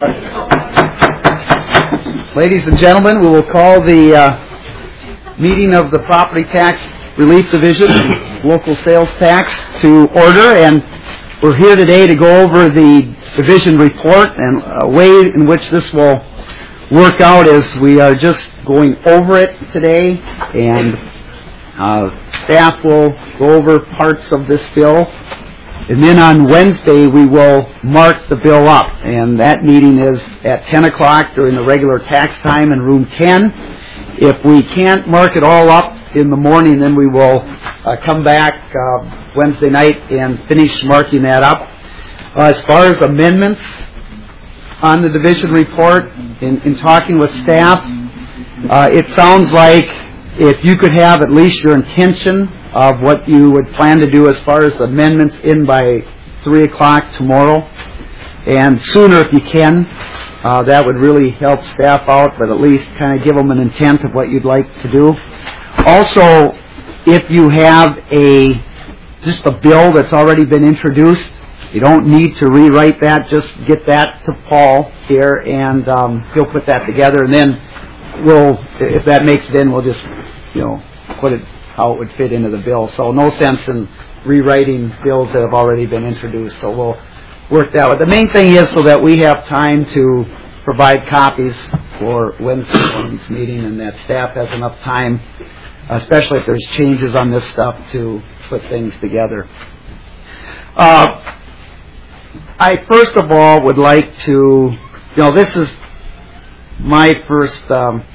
Ladies and gentlemen, we will call the meeting of the Property Tax Relief Division, Local Sales Tax, to order. And we're here today to go over the division report, and a way in which this will work out is we are just going over it today, and staff will go over parts of this bill. And then on Wednesday, we will mark the bill up, and that meeting is at 10 o'clock during the regular tax time in room 10. If we can't mark it all up in the morning, then we will come back Wednesday night and finish marking that up. As far as amendments on the division report, in talking with staff, it sounds like if you could have at least your intention of what you would plan to do as far as amendments in by 3 o'clock tomorrow, and sooner if you can, that would really help staff out, but at least kind of give them an intent of what you'd like to do. Also, if you have just a bill that's already been introduced, you don't need to rewrite that. Just get that to Paul here, and he'll put that together, and then if that makes it in, we'll just put it how it would fit into the bill. So no sense in rewriting bills that have already been introduced. So we'll work that out. The main thing is so that we have time to provide copies for Wednesday morning's meeting, and that staff has enough time, especially if there's changes on this stuff, to put things together. I first of all would like to, this is my first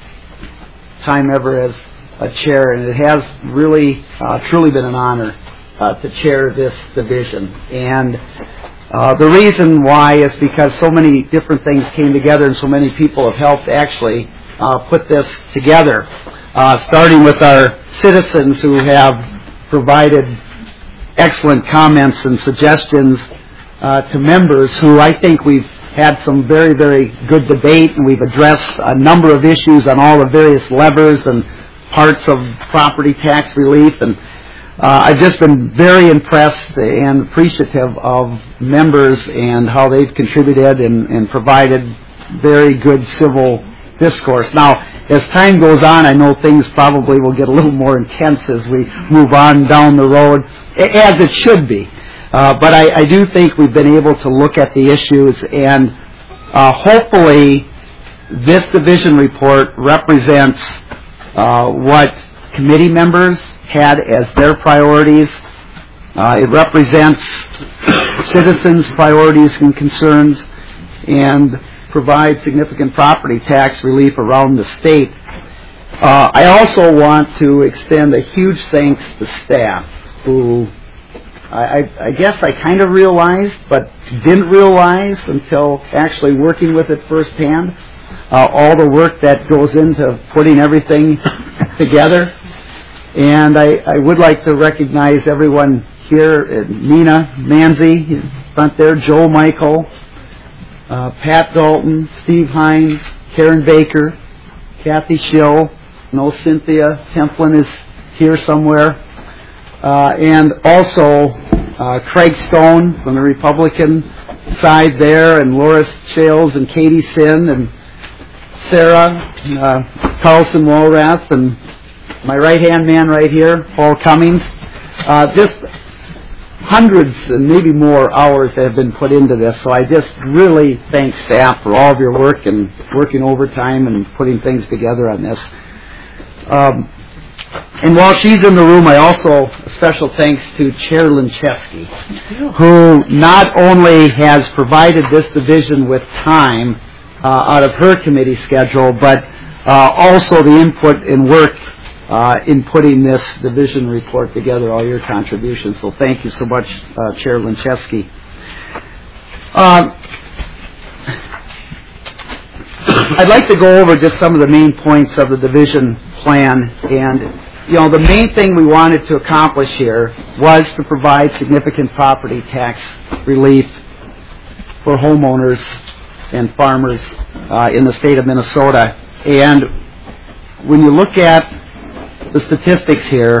time ever as a chair, and it has really, truly been an honor to chair this division. And the reason why is because so many different things came together, and so many people have helped actually put this together, starting with our citizens who have provided excellent comments and suggestions to members who I think we've had some very, very good debate, and we've addressed a number of issues on all the various levers and parts of property tax relief, and I've just been very impressed and appreciative of members and how they've contributed and provided very good civil discourse. Now, as time goes on, I know things probably will get a little more intense as we move on down the road, as it should be. But I do think we've been able to look at the issues, and hopefully this division report represents what committee members had as their priorities. It represents citizens' priorities and concerns, and provides significant property tax relief around the state. I also want to extend a huge thanks to staff who I guess I kind of realized, but didn't realize until actually working with it firsthand, all the work that goes into putting everything together. And I would like to recognize everyone here, Nina Manzi, front there, Joe Michael, Pat Dalton, Steve Hines, Karen Baker, Kathy Schill, Cynthia Templin is here somewhere, and also Craig Stone from the Republican side there, and Laura Shales and Katie Sin and Sarah Carlson Walrath, and my right-hand man right here, Paul Cummings. Just hundreds and maybe more hours that have been put into this, so I just really thank staff for all of your work and working overtime and putting things together on this. And while she's in the room, I also, a special thanks to Chair Linchevsky, who not only has provided this division with time out of her committee schedule, but also the input and work in putting this division report together, all your contributions. So thank you so much, Chair Linchevsky. I'd like to go over just some of the main points of the division plan, and the main thing we wanted to accomplish here was to provide significant property tax relief for homeowners and farmers in the state of Minnesota. And when you look at the statistics here,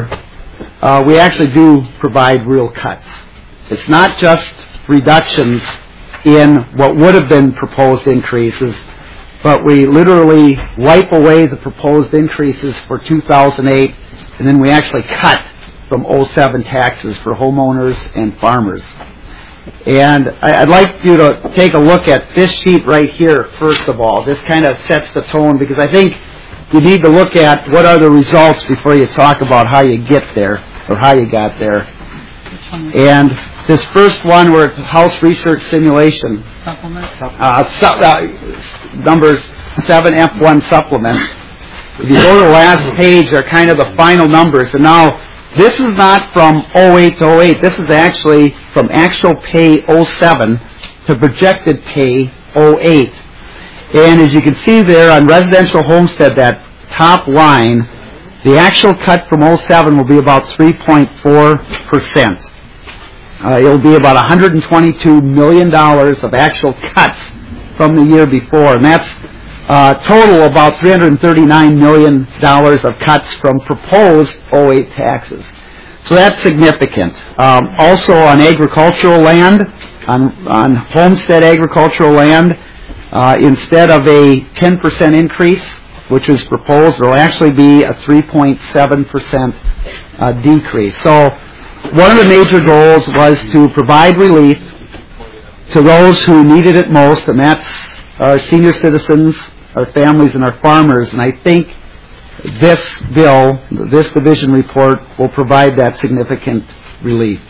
we actually do provide real cuts. It's not just reductions in what would have been proposed increases, but we literally wipe away the proposed increases for 2008, and then we actually cut from 07 taxes for homeowners and farmers. And I'd like you to take a look at this sheet right here, first of all. This kind of sets the tone, because I think you need to look at what are the results before you talk about how you get there, or how you got there. And this first one, we're at the House Research Simulation. Supplement? Numbers 7F1 supplement. If you go to the last page, they're kind of the final numbers. And now, this is not from 08 to 08. This is actually from actual pay 07 to projected pay 08. And as you can see there on residential homestead, that top line, the actual cut from 07 will be about 3.4%. It'll be about $122 million of actual cuts from the year before. And that's total about $339 million of cuts from proposed 08 taxes. So that's significant. Also on agricultural land, on homestead agricultural land, instead of a 10% increase, which is proposed, there will actually be a 3.7% decrease. So one of the major goals was to provide relief to those who needed it most, and that's our senior citizens, our families, and our farmers. And I think this bill, this division report, will provide that significant relief.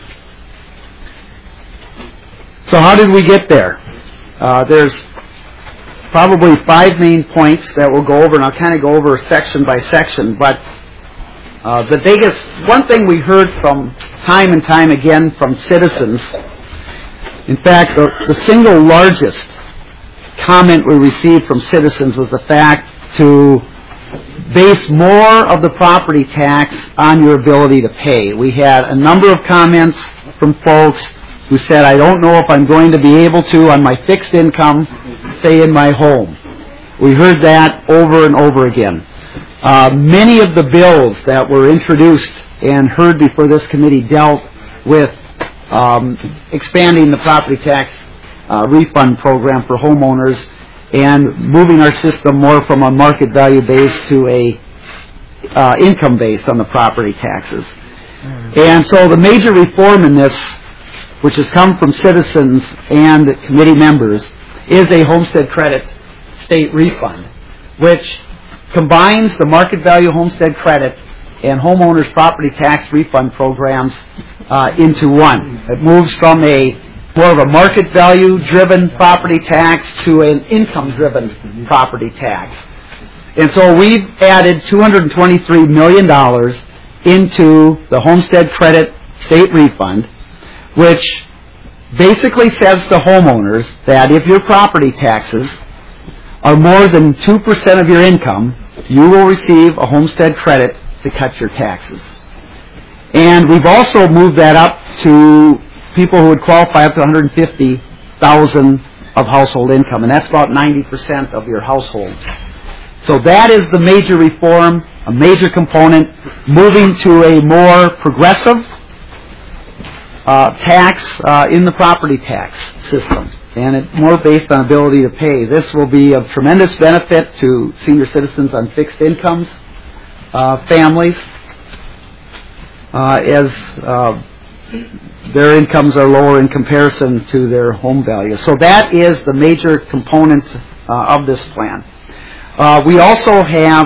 So how did we get there? There's probably 5 main points that we'll go over, and I'll kind of go over section by section. But the biggest, one thing we heard from time and time again from citizens, in fact, the single largest comment we received from citizens was the fact to base more of the property tax on your ability to pay. We had a number of comments from folks who said, I don't know if I'm going to be able to, on my fixed income, stay in my home. We heard that over and over again. Many of the bills that were introduced and heard before this committee dealt with expanding the property tax refund program for homeowners and moving our system more from a market value base to a income base on the property taxes. And so the major reform in this, which has come from citizens and committee members, is a homestead credit state refund, which combines the market value homestead credit and homeowners property tax refund programs into one. It moves from more of a market value driven property tax to an income driven property tax. And so we've added $223 million into the homestead credit state refund, which basically says to homeowners that if your property taxes are more than 2% of your income, you will receive a homestead credit to cut your taxes. And we've also moved that up to people who would qualify up to $150,000 of household income, and that's about 90% of your households. So that is the major reform, a major component, moving to a more progressive tax in the property tax system, and it more based on ability to pay. This will be of tremendous benefit to senior citizens on fixed incomes, families, as their incomes are lower in comparison to their home value. So that is the major component of this plan. We also have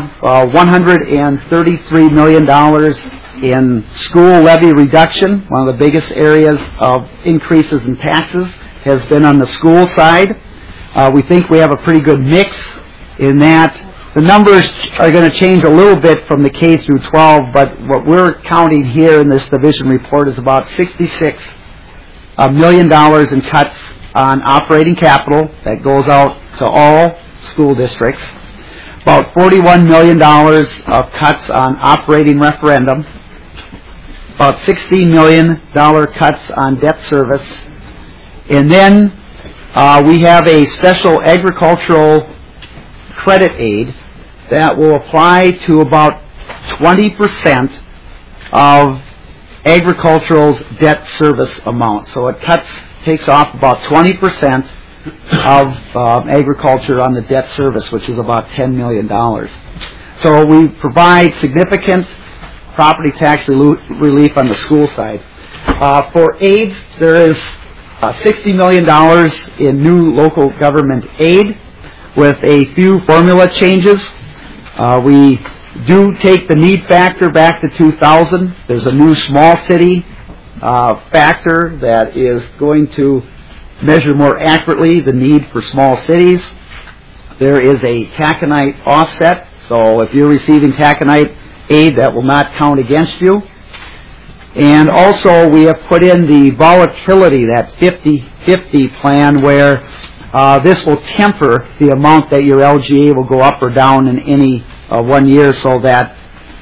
$133 million in school levy reduction. One of the biggest areas of increases in taxes has been on the school side. We think we have a pretty good mix in that. The numbers are going to change a little bit from the K through 12, but what we're counting here in this division report is about $66 million in cuts on operating capital that goes out to all school districts, about $41 million of cuts on operating referendum, about $16 million cuts on debt service, and then we have a special agricultural credit aid that will apply to about 20% of agricultural's debt service amount. So it takes off about 20% of agriculture on the debt service, which is about $10 million. So we provide significant property tax relief on the school side. For AIDS, there is $60 million in new local government aid with a few formula changes. We do take the need factor back to 2000. There's a new small city factor that is going to measure more accurately the need for small cities. There is a taconite offset, so if you're receiving taconite aid, that will not count against you. And also we have put in the volatility, that 50-50 plan, where this will temper the amount that your LGA will go up or down in any 1 year, so that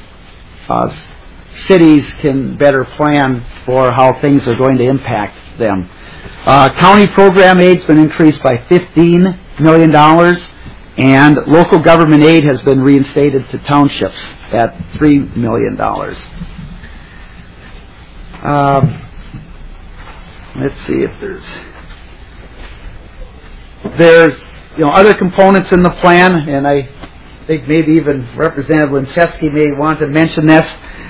cities can better plan for how things are going to impact them. County program aid's been increased by $15 million, and local government aid has been reinstated to townships at $3 million. Let's see if there's other components in the plan, and I think maybe even Representative Lincheski may want to mention this.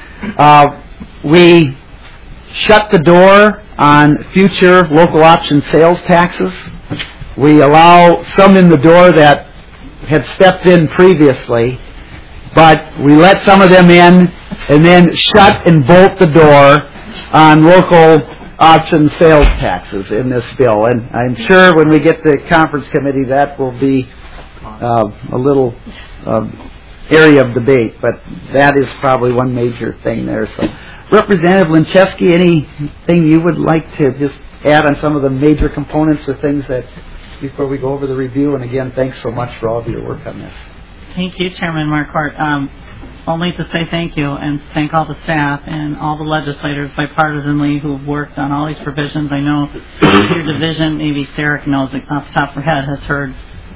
We shut the door on future local option sales taxes. We allow some in the door that had stepped in previously, but we let some of them in and then shut and bolt the door on local option sales taxes in this bill. And I'm sure when we get to conference committee that will be a little area of debate, but that is probably one major thing there. So, Representative Lincheski, anything you would like to just add on some of the major components or things that before we go over the review? And again, thanks so much for all of your work on this. Thank you, Chairman Marquardt. Only to say thank you and thank all the staff and all the legislators bipartisanly who have worked on all these provisions. I know your division, maybe Sarah knows it off the top of her head, has heard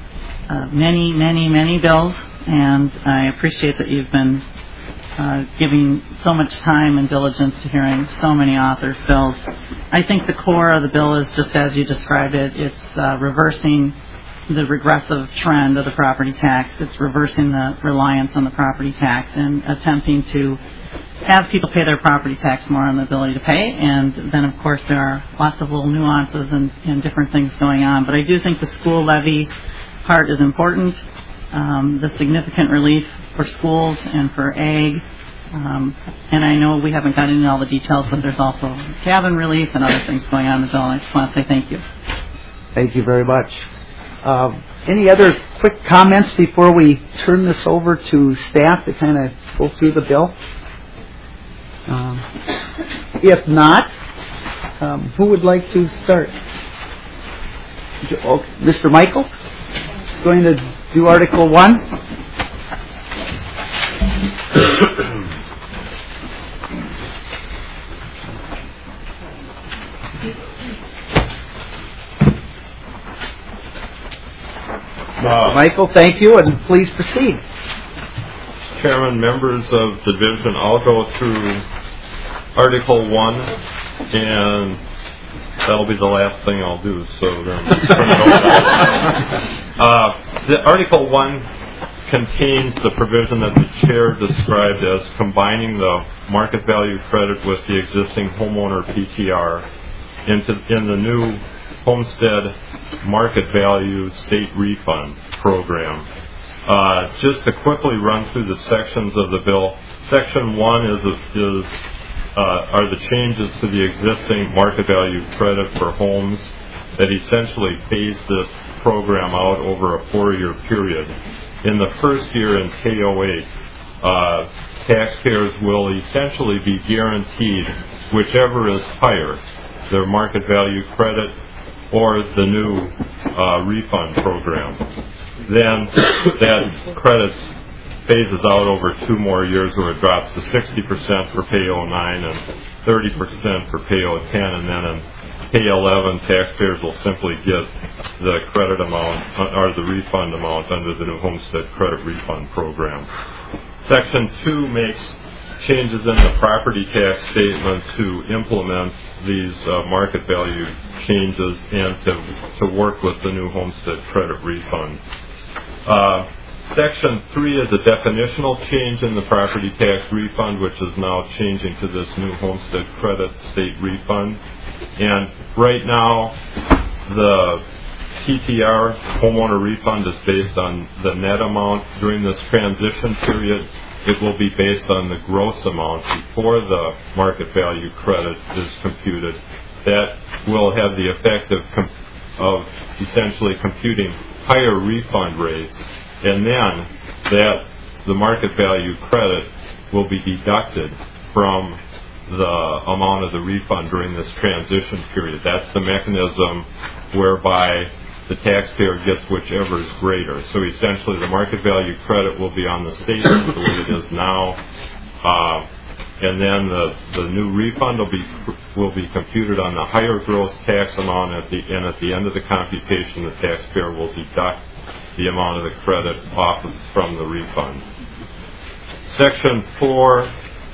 many bills, and I appreciate that you've been giving so much time and diligence to hearing so many authors' bills. I think the core of the bill is just as you described it. It's reversing the regressive trend of the property tax. It's reversing the reliance on the property tax and attempting to have people pay their property tax more on the ability to pay. And then, of course, there are lots of little nuances and different things going on. But I do think the school levy part is important. The significant relief for schools and for ag. And I know we haven't gotten into all the details, but there's also cabin relief and other things going on in the bill. I just want to say thank you. Thank you very much. Any other quick comments before we turn this over to staff to kind of go through the bill? If not, who would like to start? Mr. Michael is going to do Article 1. Michael, thank you, and please proceed. Chairman, members of the division, I'll go through Article 1, and that'll be the last thing I'll do, so then turn it over. The Article 1 contains the provision that the chair described as combining the market value credit with the existing homeowner PTR in the new homestead market value state refund program. Just to quickly run through the sections of the bill. Section 1 are the changes to the existing market value credit for homes that essentially phase this program out over a 4-year period. In the first year in K08, taxpayers will essentially be guaranteed whichever is higher, their market value credit or the new refund program. Then that credit phases out over 2 more years, where it drops to 60% for pay 09 and 30% for pay 10, and then in pay 11 taxpayers will simply get the credit amount or the refund amount under the new homestead credit refund program. Section 2 makes changes in the property tax statement to implement these market value changes and to work with the new homestead credit refund. Section 3 is a definitional change in the property tax refund, which is now changing to this new homestead credit state refund. And right now, the PTR homeowner refund is based on the net amount. During this transition period, it will be based on the gross amount before the market value credit is computed. That will have the effect of essentially computing higher refund rates, and then the market value credit will be deducted from the amount of the refund during this transition period. That's the mechanism whereby the taxpayer gets whichever is greater. So essentially the market value credit will be on the statement the way it is now, and then the new refund will be computed on the higher gross tax amount, and at the end of the computation the taxpayer will deduct the amount of the credit off from the refund. Section 4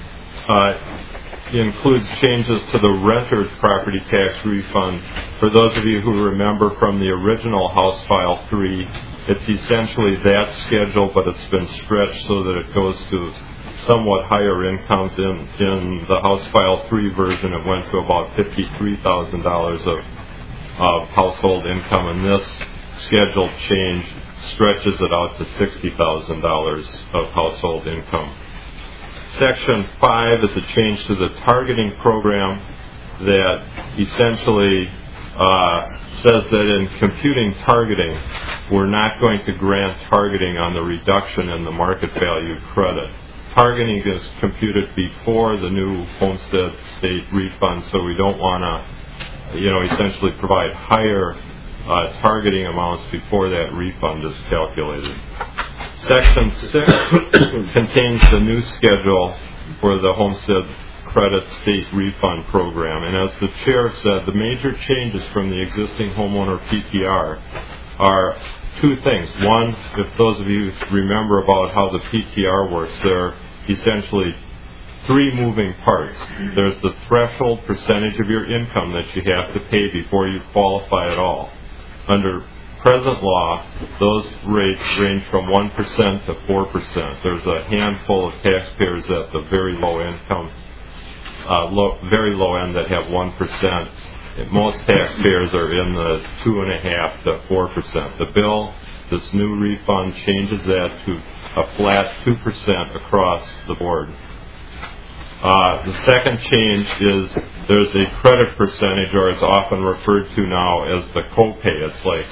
includes changes to the renter's property tax refund. For those of you who remember from the original House File 3, it's essentially that schedule, but it's been stretched so that it goes to somewhat higher incomes. In the House File 3 version, it went to about $53,000 of household income, and this schedule change stretches it out to $60,000 of household income. Section 5 is a change to the targeting program that essentially says that in computing targeting, we're not going to grant targeting on the reduction in the market value credit. Targeting is computed before the new homestead state refund, so we don't want to, essentially provide higher targeting amounts before that refund is calculated. Section 6 contains the new schedule for the homestead credit state refund program. And as the chair said, the major changes from the existing homeowner PTR are two things. One, if those of you remember about how the PTR works, there are essentially three moving parts. There's the threshold percentage of your income that you have to pay before you qualify at all. Under present law, those rates range from 1% to 4%. There's a handful of taxpayers at the very low income, very low end that have 1%. Most taxpayers are in the 2.5% to 4%. The bill, this new refund, changes that to a flat 2% across the board. The second change is there's a credit percentage, or it's often referred to now as the copay. It's like,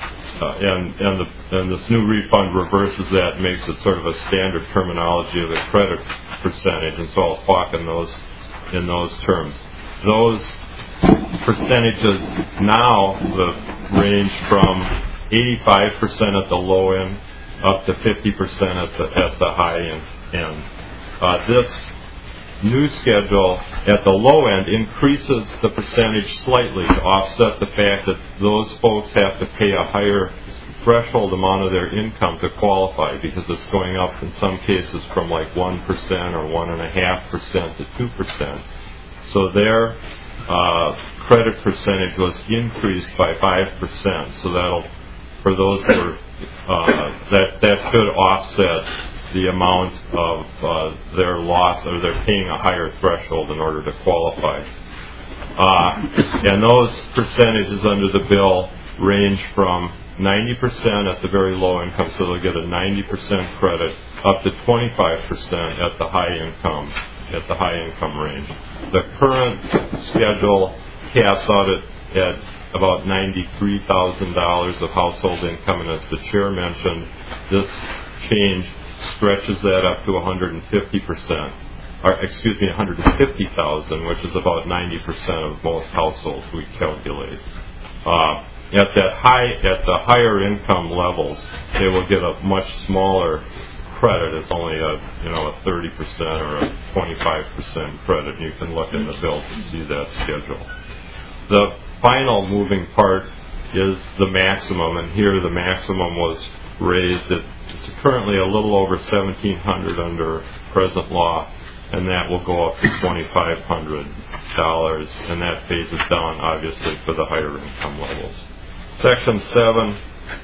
and this new refund reverses that, makes it sort of a standard terminology of the credit percentage, and so I'll talk in those terms. Those percentages now range from 85% at the low end up to 50% at the high end. This new schedule at the low end increases the percentage slightly to offset the fact that those folks have to pay a higher threshold amount of their income to qualify, because it's going up in some cases from like 1% or 1.5% to 2%. So their credit percentage was increased by 5%. So that'll, for those who are, that should offset the amount of their loss, or they're paying a higher threshold in order to qualify. And those percentages under the bill range from 90% at the very low income, so they'll get a 90% credit, up to 25% at the high income range. The current schedule caps out at about $93,000 of household income, and as the chair mentioned, this change stretches that up to 150%, or excuse me, 150,000, which is about 90% of most households we calculate. At the higher income levels, they will get a much smaller credit. It's only a 30% or a 25% credit. You can look in the bill to see that schedule. The final moving part is the maximum, and here the maximum was raised. It's currently a little over $1,700 under present law, and that will go up to $2,500, and that phases down, obviously, for the higher income levels. Section 7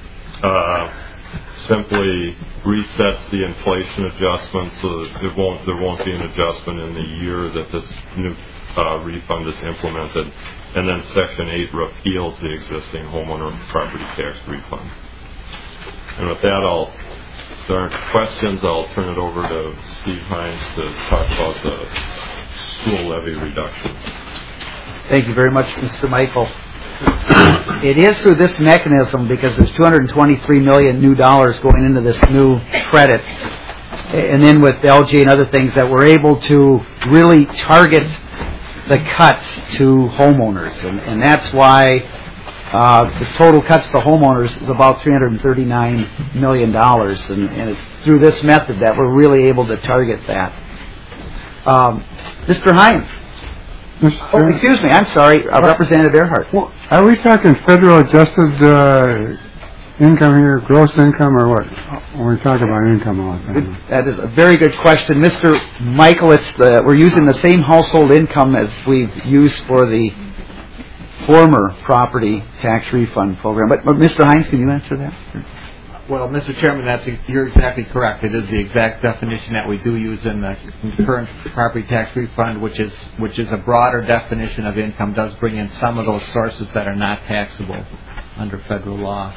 simply resets the inflation adjustment, so that there won't be an adjustment in the year that this new refund is implemented. And then Section 8 repeals the existing homeowner property tax refund. And with that, if there aren't questions, I'll turn it over to Steve Hines to talk about the school levy reduction. Thank you very much, Mr. Michael. It is through this mechanism, because there's $223 million new dollars going into this new credit, and then with LG and other things, that we're able to really target the cuts to homeowners, and that's why the total cuts to homeowners is about $339 million, and it's through this method that we're really able to target that. Mr. Hines. Oh, excuse me, I'm sorry, Representative Earhart. Well, are we talking federal adjusted income here, gross income, or what? When we talk about income all the time. That is a very good question. Mr. Michael, we're using the same household income as we've used for the former property tax refund program. But Mr. Hines, can you answer that? Well, Mr. Chairman, you're exactly correct. It is the exact definition that we do use in the current property tax refund, which is a broader definition of income, does bring in some of those sources that are not taxable under federal law.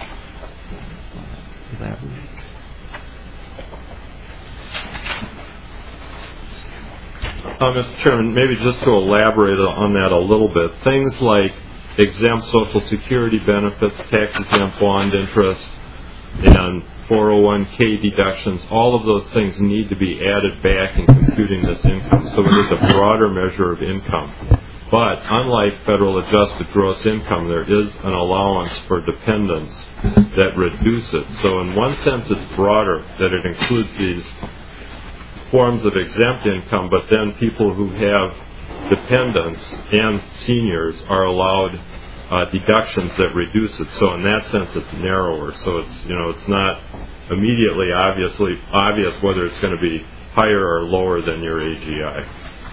Mr. Chairman, maybe just to elaborate on that a little bit, things like exempt Social Security benefits, tax-exempt bond interest, and 401k deductions, all of those things need to be added back in computing this income. So it is a broader measure of income. But unlike federal adjusted gross income, there is an allowance for dependents that reduce it. So in one sense, it's broader, that it includes these forms of exempt income, but then people who have dependents and seniors are allowed deductions that reduce it. So in that sense, it's narrower. So it's not immediately obvious whether it's going to be higher or lower than your AGI.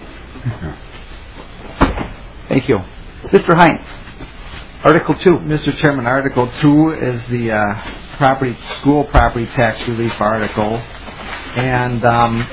Thank you. Mr. Hines, Article 2. Mr. Chairman, Article 2 is the school property tax relief article. And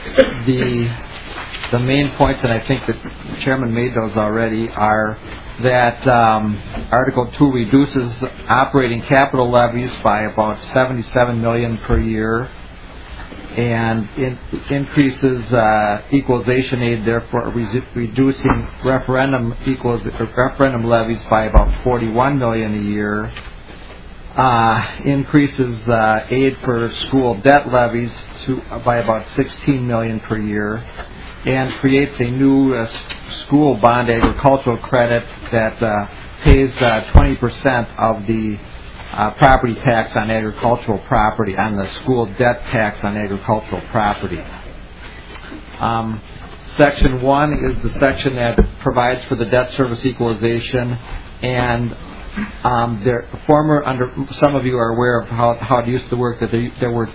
the main points, and I think the Chairman made those already, are that Article 2 reduces operating capital levies by about $77 million per year, and increases equalization aid, therefore reducing referendum levies by about $41 million a year. Increases aid for school debt levies by about $16 million per year, and creates a new school bond agricultural credit that pays 20% of the property tax on agricultural property, on the school debt tax on agricultural property. Section 1 is the section that provides for the debt service equalization, and some of you are aware of how it used to work, that there are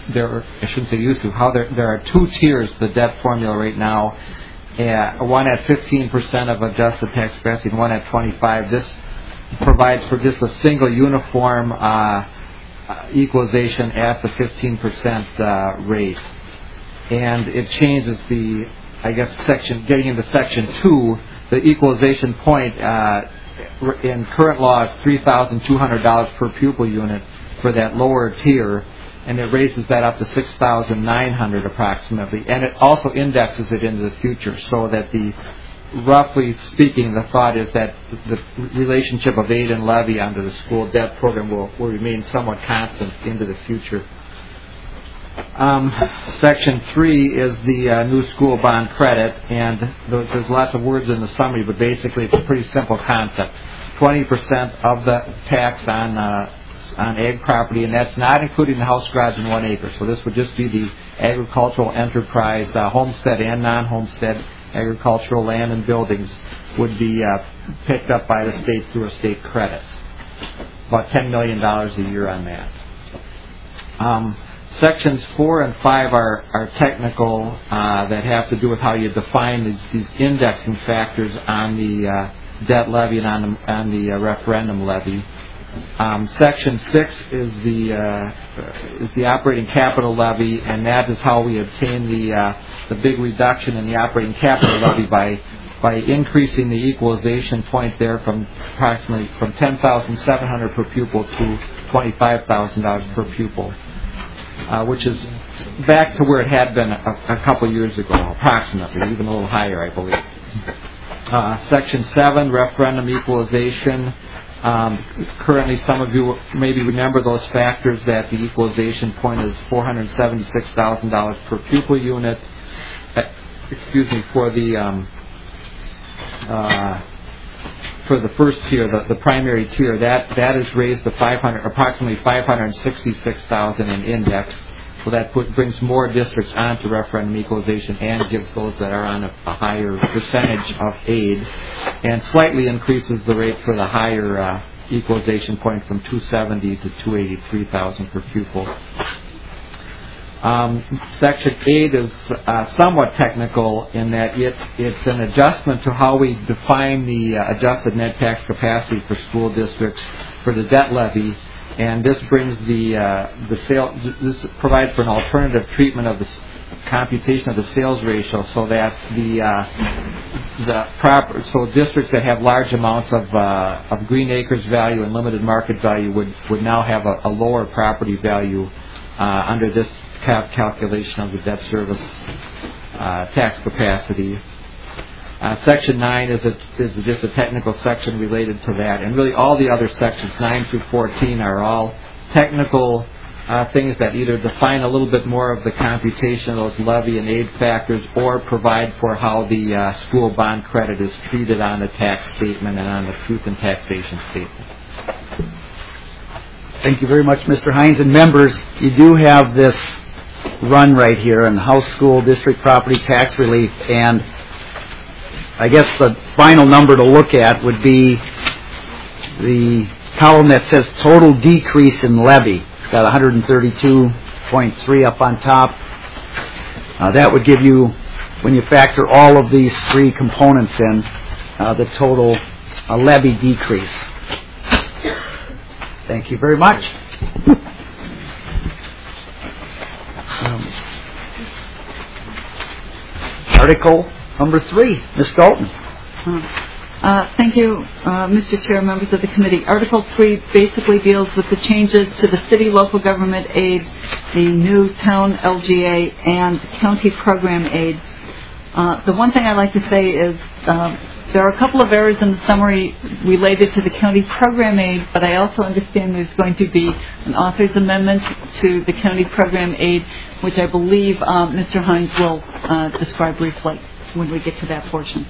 two tiers to the debt formula right now, one at 15% of adjusted tax capacity and one at 25%. This provides for just a single uniform equalization at the 15% rate. And it changes getting into Section 2, the equalization point in current law is $3,200 per pupil unit for that lower tier, and it raises that up to $6,900 approximately, and it also indexes it into the future, so that roughly speaking, the thought is that the relationship of aid and levy under the school debt program will remain somewhat constant into the future. Section 3 is the new school bond credit, and there's lots of words in the summary, but basically it's a pretty simple concept. 20% of the tax on ag property, and that's not including the house, garage, and 1 acre. So this would just be the agricultural enterprise, homestead and non-homestead agricultural land and buildings would be picked up by the state through a state credit. About $10 million a year on that. Sections 4 and 5 are technical that have to do with how you define these indexing factors on the debt levy and on the referendum levy. Section 6 is the operating capital levy, and that is how we obtain the big reduction in the operating capital levy by increasing the equalization point there from approximately from $10,700 per pupil to $25,000 per pupil, which is back to where it had been a couple years ago, approximately, even a little higher, I believe. Section 7, referendum equalization. Currently, some of you maybe remember those factors that the equalization point is $476,000 per pupil unit. For the first tier, the primary tier, that is raised to approximately $566,000 in index. So that brings more districts onto referendum equalization and gives those that are on a higher percentage of aid, and slightly increases the rate for the higher equalization point from $270,000 to $283,000 per pupil. Section 8 is somewhat technical in that it's an adjustment to how we define the adjusted net tax capacity for school districts for the debt levy, and this brings this provides for an alternative treatment of the computation of the sales ratio, so that so districts that have large amounts of green acres value and limited market value would now have a lower property value under this calculation of the debt service tax capacity. Section 9 is just a technical section related to that, and really all the other sections 9 through 14 are all technical things that either define a little bit more of the computation of those levy and aid factors, or provide for how the school bond credit is treated on the tax statement and on the truth in taxation statement. Thank you very much, Mr. Hines. And members, you do have this run right here on House School District Property Tax Relief, and I guess the final number to look at would be the column that says total decrease in levy. It's got 132.3 up on top. That would give you, when you factor all of these three components in, the total levy decrease. Thank you very much. Article number 3, Ms. Dalton. Thank you, Mr. Chair, members of the committee. Article 3 basically deals with the changes to the city local government aid, the new town LGA, and county program aid. The one thing I'd like to say is there are a couple of errors in the summary related to the county program aid, but I also understand there's going to be an author's amendment to the county program aid, which I believe Mr. Hines will describe briefly when we get to that portion.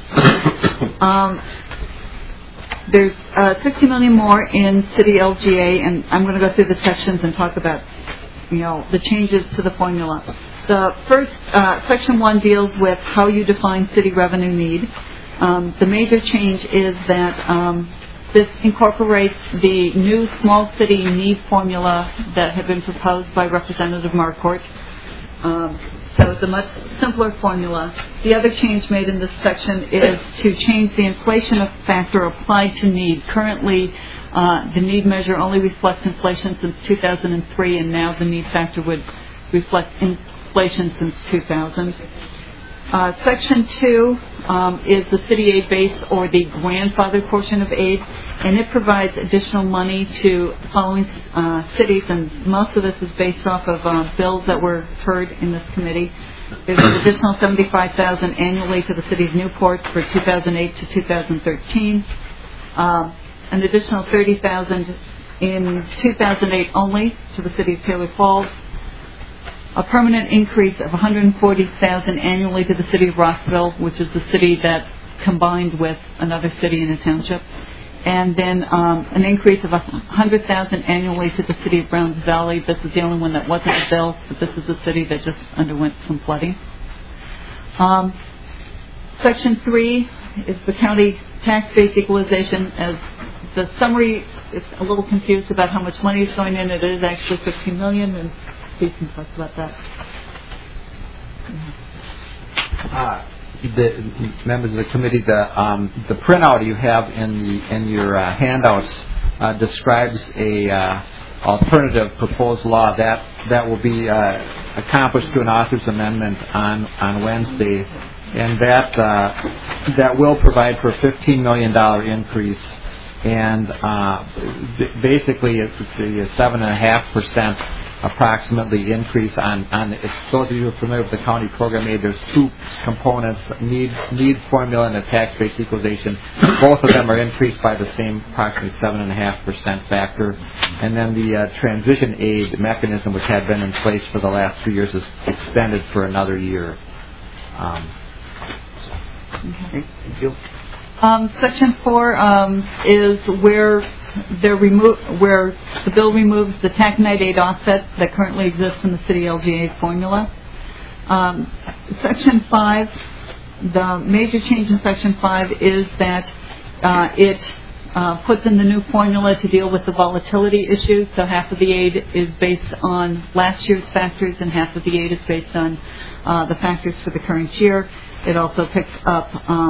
There's $60 million more in city LGA, and I'm going to go through the sections and talk about, the changes to the formula. The first, section 1 deals with how you define city revenue need. The major change is that this incorporates the new small city need formula that had been proposed by Representative Marquardt. So it's a much simpler formula. The other change made in this section is to change the inflation factor applied to need. Currently, the need measure only reflects inflation since 2003, and now the need factor would reflect inflation since 2000. Section 2 is the city aid base, or the grandfather portion of aid, and it provides additional money to the following cities, and most of this is based off of bills that were heard in this committee. There's an additional $75,000 annually to the city of Newport for 2008 to 2013, an additional $30,000 in 2008 only to the city of Taylor Falls, a permanent increase of $140,000 annually to the city of Rockville, which is the city that combined with another city in a township, and then an increase of $100,000 annually to the city of Browns Valley. This is the only one that wasn't a bill, but this is a city that just underwent some flooding. Section 3 is the county tax base equalization. As the summary is a little confused about how much money is going in. It is actually $15 million, and can talk about that. The members of the committee, the printout you have in your handouts describes a alternative proposed law that will be accomplished through an author's amendment on Wednesday, and that will provide for a $15 million increase, and basically it's a 7.5% approximately increase on those of you who are familiar with the county program aid. There's two components: need formula and a tax-based equalization. Both of them are increased by the same approximately 7.5% factor, and then the transition aid mechanism, which had been in place for the last 3 years, is extended for another year. Okay, thank you. Section 4 is where the bill removes the taconite aid offset that currently exists in the city LGA formula. Section 5, the major change in Section 5 is that it puts in the new formula to deal with the volatility issue. So half of the aid is based on last year's factors and half of the aid is based on the factors for the current year. It also picks up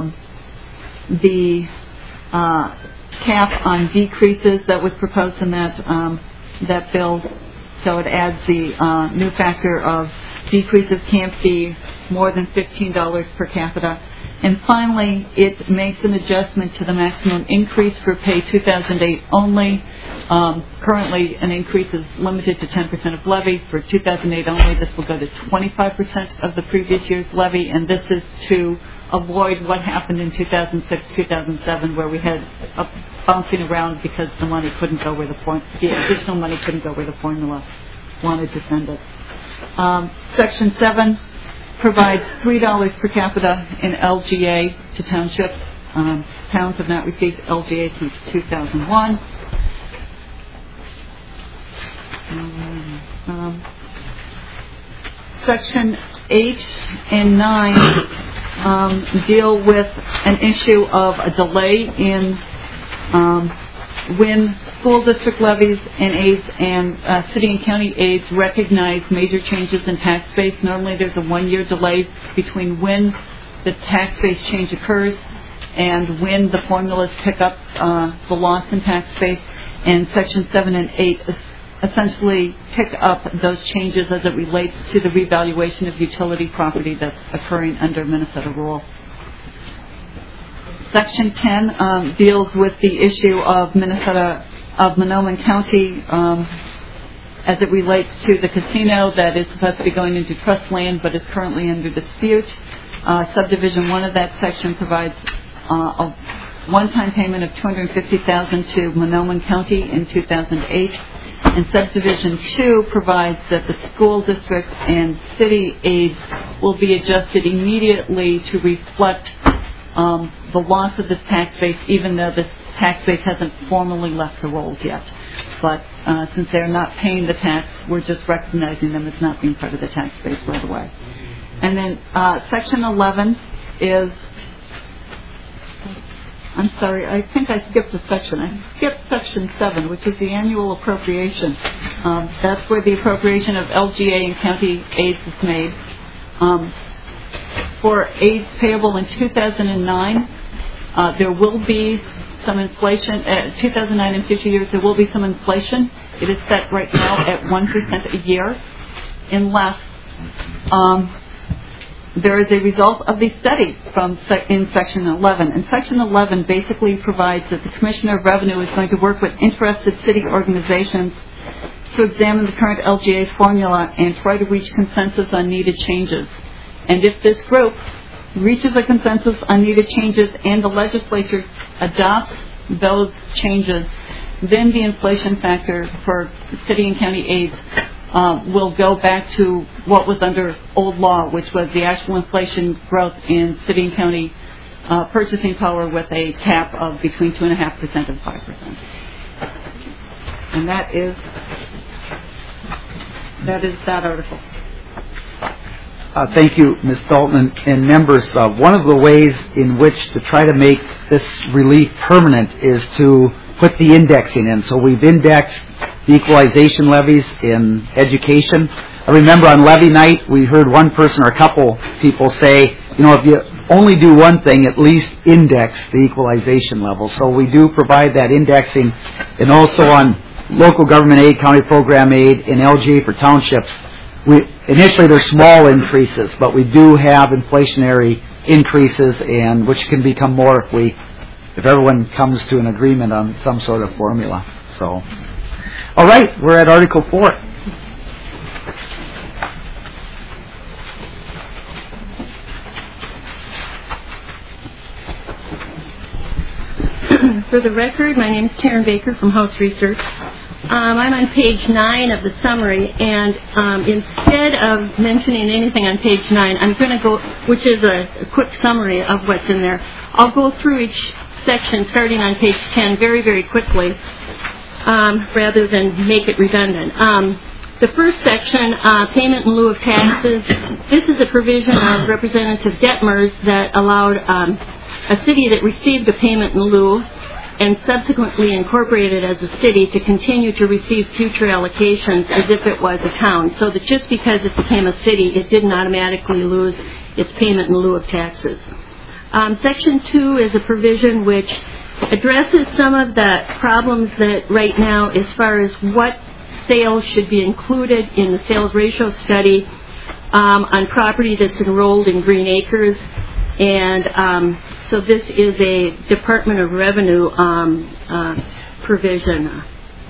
the cap on decreases that was proposed in that bill. So it adds the new factor of decreases can't be more than $15 per capita. And finally, it makes an adjustment to the maximum increase for pay 2008 only. Currently, an increase is limited to 10% of levy. For 2008 only, this will go to 25% of the previous year's levy, and this is to avoid what happened in 2006, 2007, where we had bouncing around because the money couldn't go where the additional money couldn't go where the formula wanted to send it. Section 7 provides $3 per capita in LGA to townships. Towns have not received LGA since 2001. Section 8 and 9 deal with an issue of a delay in when school district levies and aids and city and county aids recognize major changes in tax base. Normally there's a 1-year delay between when the tax base change occurs and when the formulas pick up the loss in tax base. And Section 7 and 8 essentially pick up those changes as it relates to the revaluation of utility property that's occurring under Minnesota rule. Section 10 deals with the issue of Mahnomen County as it relates to the casino that is supposed to be going into trust land but is currently under dispute. Subdivision 1 of that section provides a one-time payment of $250,000 to Mahnomen County in 2008. And Subdivision 2 provides that the school district and city aids will be adjusted immediately to reflect the loss of this tax base, even though this tax base hasn't formally left the rolls yet. But since they're not paying the tax, we're just recognizing them as not being part of the tax base right away. And then Section 11 is, I'm sorry, I think I skipped a section. I skipped Section 7, which is the annual appropriation. That's where the appropriation of LGA and county aids is made. For aids payable in 2009, there will be some inflation. 2009 and future years, there will be some inflation. It is set right now at 1% a year, unless there is a result of the study in Section 11. And Section 11 basically provides that the Commissioner of Revenue is going to work with interested city organizations to examine the current LGA formula and try to reach consensus on needed changes. And if this group reaches a consensus on needed changes and the legislature adopts those changes, then the inflation factor for city and county aids will go back to what was under old law, which was the actual inflation growth in city and county purchasing power with a cap of between 2.5% and 5%. And that is that article. Thank you, Ms. Dalton and members. One of the ways in which to try to make this relief permanent is to put the indexing in. So we've indexed the equalization levies in education. I remember on levy night, we heard one person or a couple people say, if you only do one thing, at least index the equalization level. So we do provide that indexing, and also on local government aid, county program aid, and LGA for townships. Initially they're small increases, but we do have inflationary increases, and which can become more if everyone comes to an agreement on some sort of formula. So, all right, we're at Article 4. For the record, my name is Taryn Baker from House Research. I'm on page 9 of the summary, and instead of mentioning anything on page 9, I'm going to go, which is a quick summary of what's in there. I'll go through each section starting on page 10 very, very quickly, rather than make it redundant. The first section, payment in lieu of taxes, this is a provision of Representative Detmer's that allowed a city that received a payment in lieu and subsequently incorporated as a city to continue to receive future allocations as if it was a town. So that just because it became a city, it didn't automatically lose its payment in lieu of taxes. Section 2 is a provision which addresses some of the problems that right now as far as what sales should be included in the sales ratio study on property that's enrolled in Green Acres. And so this is a Department of Revenue provision.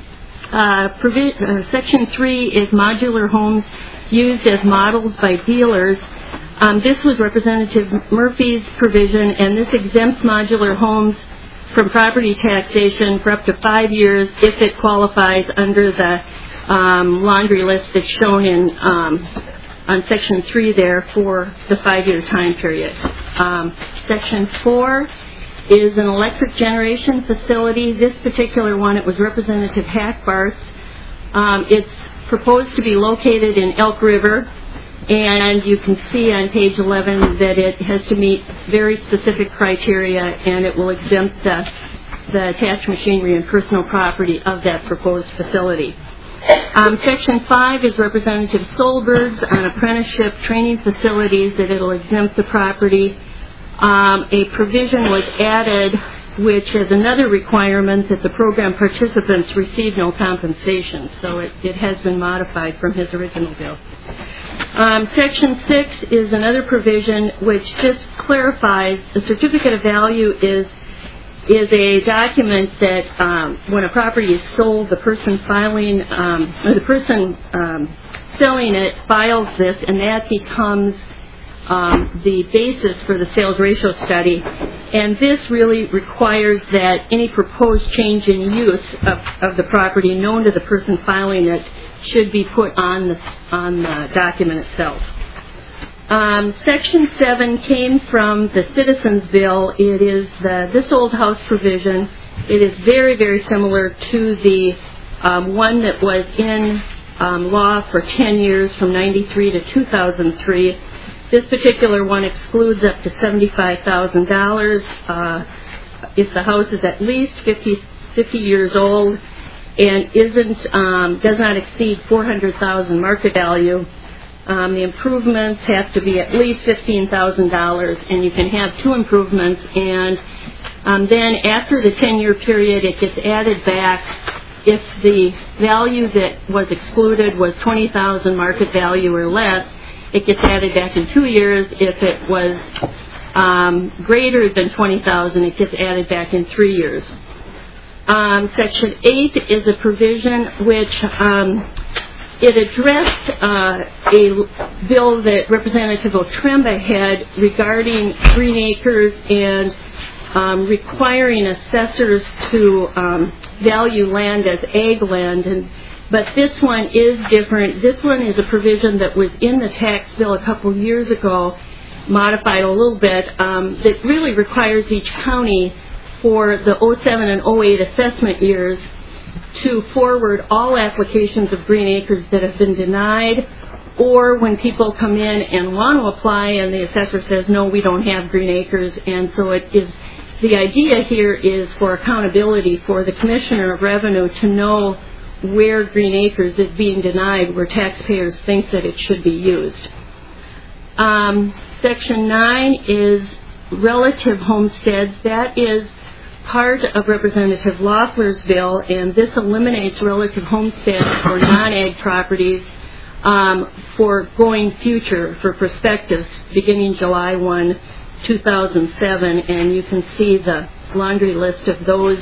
Section 3 is modular homes used as models by dealers. This was Representative Murphy's provision, and this exempts modular homes from property taxation for up to 5 years if it qualifies under the laundry list that's shown in on Section 3 there for the 5-year time period. Section 4 is an electric generation facility. This particular one, it was Representative Hackbarth. It's proposed to be located in Elk River, and you can see on page 11 that it has to meet very specific criteria, and it will exempt the attached machinery and personal property of that proposed facility. Section 5 is Representative Solberg's on apprenticeship training facilities that it'll exempt the property. A provision was added which has another requirement that the program participants receive no compensation. So it has been modified from his original bill. Section 6 is another provision which just clarifies the certificate of value is a document that when a property is sold, the person filing or the person selling it files this, and that becomes the basis for the sales ratio study. And this really requires that any proposed change in use of the property known to the person filing it should be put on the document itself. Section 7 came from the Citizens Bill. It is this old house provision. It is very, very similar to the one that was in law for 10 years from 93 to 2003. This particular one excludes up to $75,000 if the house is at least 50 years old and does not exceed $400,000 market value. The improvements have to be at least $15,000, and you can have 2 improvements. And then after the 10-year period, it gets added back. If the value that was excluded was $20,000 market value or less, it gets added back in 2 years. If it was greater than $20,000, it gets added back in 3 years. Section 8 is a provision which it addressed a bill that Representative Otremba had regarding Green Acres and requiring assessors to value land as ag land. But this one is different. This one is a provision that was in the tax bill a couple years ago, modified a little bit, that really requires each county for the 07 and 08 assessment years to forward all applications of Green Acres that have been denied, or when people come in and want to apply and the assessor says, no, we don't have Green Acres. And so the idea here is for accountability for the Commissioner of Revenue to know where Green Acres is being denied, where taxpayers think that it should be used. Section 9 is relative homesteads. That is part of Representative Loeffler's bill, and this eliminates relative homesteads for non-ag properties for going future, for prospectives, beginning July 1, 2007, and you can see the laundry list of those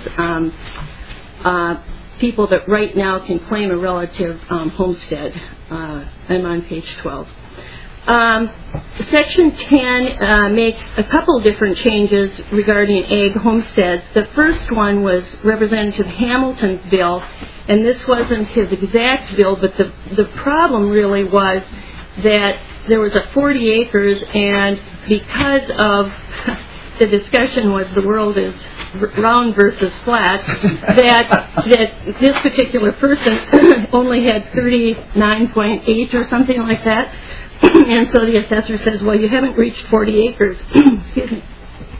people that right now can claim a relative homestead. I'm on page 12. Section 10 makes a couple different changes regarding ag homesteads. The first one was Representative Hamilton's bill, and this wasn't his exact bill, but the problem really was that there was a 40 acres, and because of the discussion was the world is round versus flat, that this particular person only had 39.8 or something like that. And so the assessor says, well, you haven't reached 40 acres. Excuse me.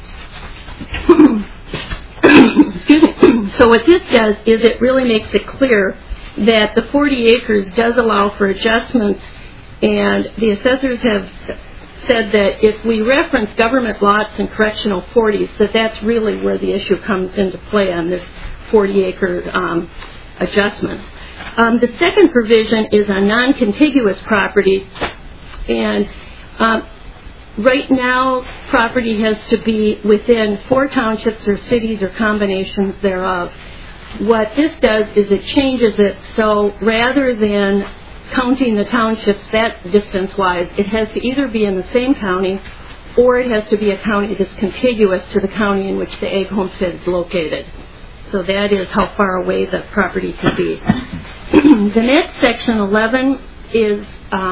Excuse me. So what this does is it really makes it clear that the 40 acres does allow for adjustments, and the assessors have said that if we reference government lots and correctional 40s, that that's really where the issue comes into play on this 40-acre adjustment. The second provision is on non-contiguous property, and right now property has to be within 4 townships or cities or combinations thereof. What this does is it changes it, so rather than counting the townships that distance-wise, it has to either be in the same county or it has to be a county that's contiguous to the county in which the ag homestead is located. So that is how far away the property can be. The next section, 11, is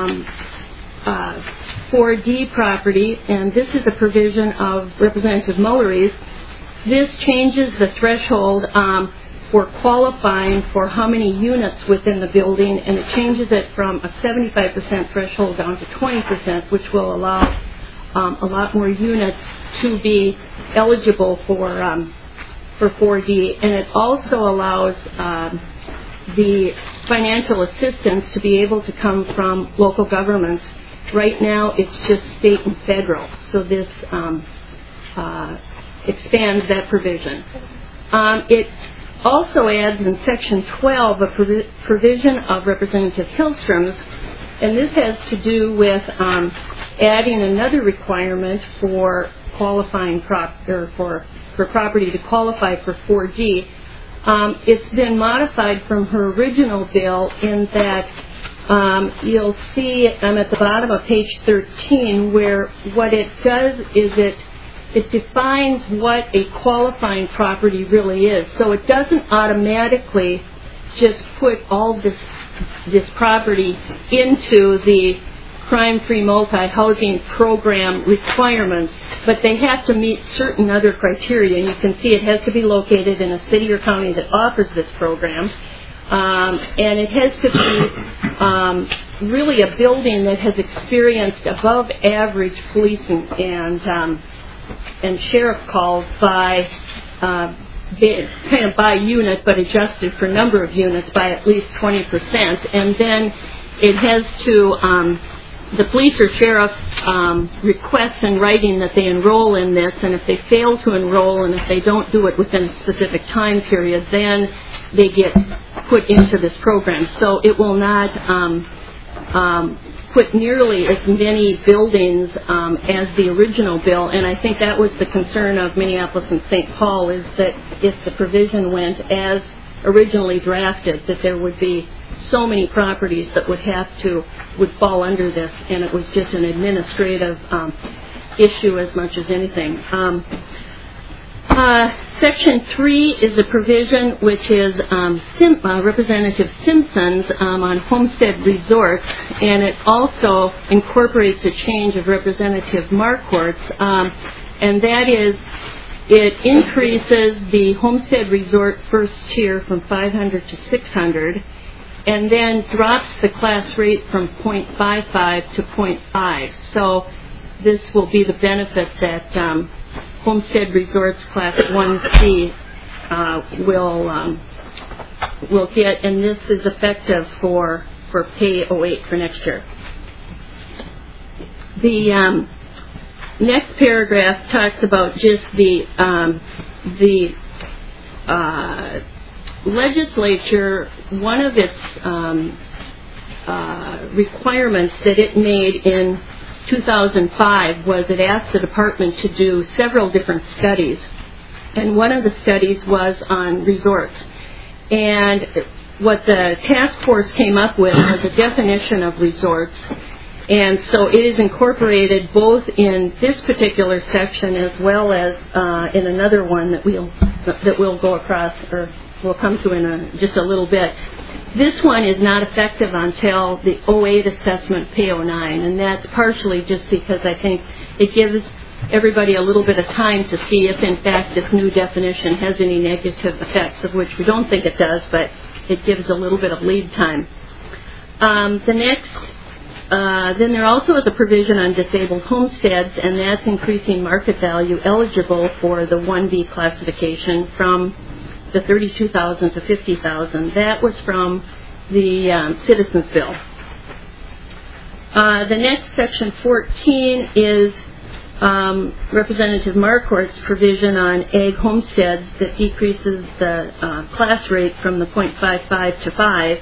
4D property, and this is a provision of Representative Mullery's. This changes the threshold for qualifying for how many units within the building, and it changes it from a 75% threshold down to 20%, which will allow a lot more units to be eligible for 4D, and it also allows the financial assistance to be able to come from local governments. Right now, it's just state and federal, so this expands that provision. It also adds in Section 12 a provision of Representative Hillstrom's, and this has to do with adding another requirement for qualifying for property to qualify for 4D. It's been modified from her original bill in that you'll see at the bottom of page 13 where what it does is it defines what a qualifying property really is. So it doesn't automatically just put all this property into the crime-free multi-housing program requirements, but they have to meet certain other criteria. And you can see it has to be located in a city or county that offers this program. And it has to be really a building that has experienced above average police and sheriff calls by kind of by unit, but adjusted for number of units by at least 20%. And then it has to, the police or sheriff requests in writing that they enroll in this, and if they fail to enroll and if they don't do it within a specific time period, then they get put into this program. So it will not put nearly as many buildings as the original bill, and I think that was the concern of Minneapolis and St. Paul, is that if the provision went as originally drafted, that there would be so many properties that would fall under this, and it was just an administrative issue as much as anything. Section 3 is a provision which is Representative Simpson's on homestead resorts, and it also incorporates a change of Representative Marquardt's, and that is it increases the homestead resort first tier from 500 to 600, and then drops the class rate from 0.55 to 0.5. So this will be the benefit that homestead resorts class 1C will will get, and this is effective for pay 08 for next year. The next paragraph talks about just the legislature, one of its requirements that it made in 2005 was it asked the department to do several different studies. And one of the studies was on resorts. And what the task force came up with was a definition of resorts. And so it is incorporated both in this particular section as well as in another one that we'll go across, or we'll come to in just a little bit. This one is not effective until the 08 assessment pay 09, and that's partially just because I think it gives everybody a little bit of time to see if in fact this new definition has any negative effects, of which we don't think it does, but it gives a little bit of lead time. Then there also is a provision on disabled homesteads, and that's increasing market value eligible for the 1B classification from the $32,000 to $50,000. That was from the Citizens Bill. The next, Section 14, is Representative Marquardt's provision on ag homesteads that decreases the class rate from the 0.55 to 5.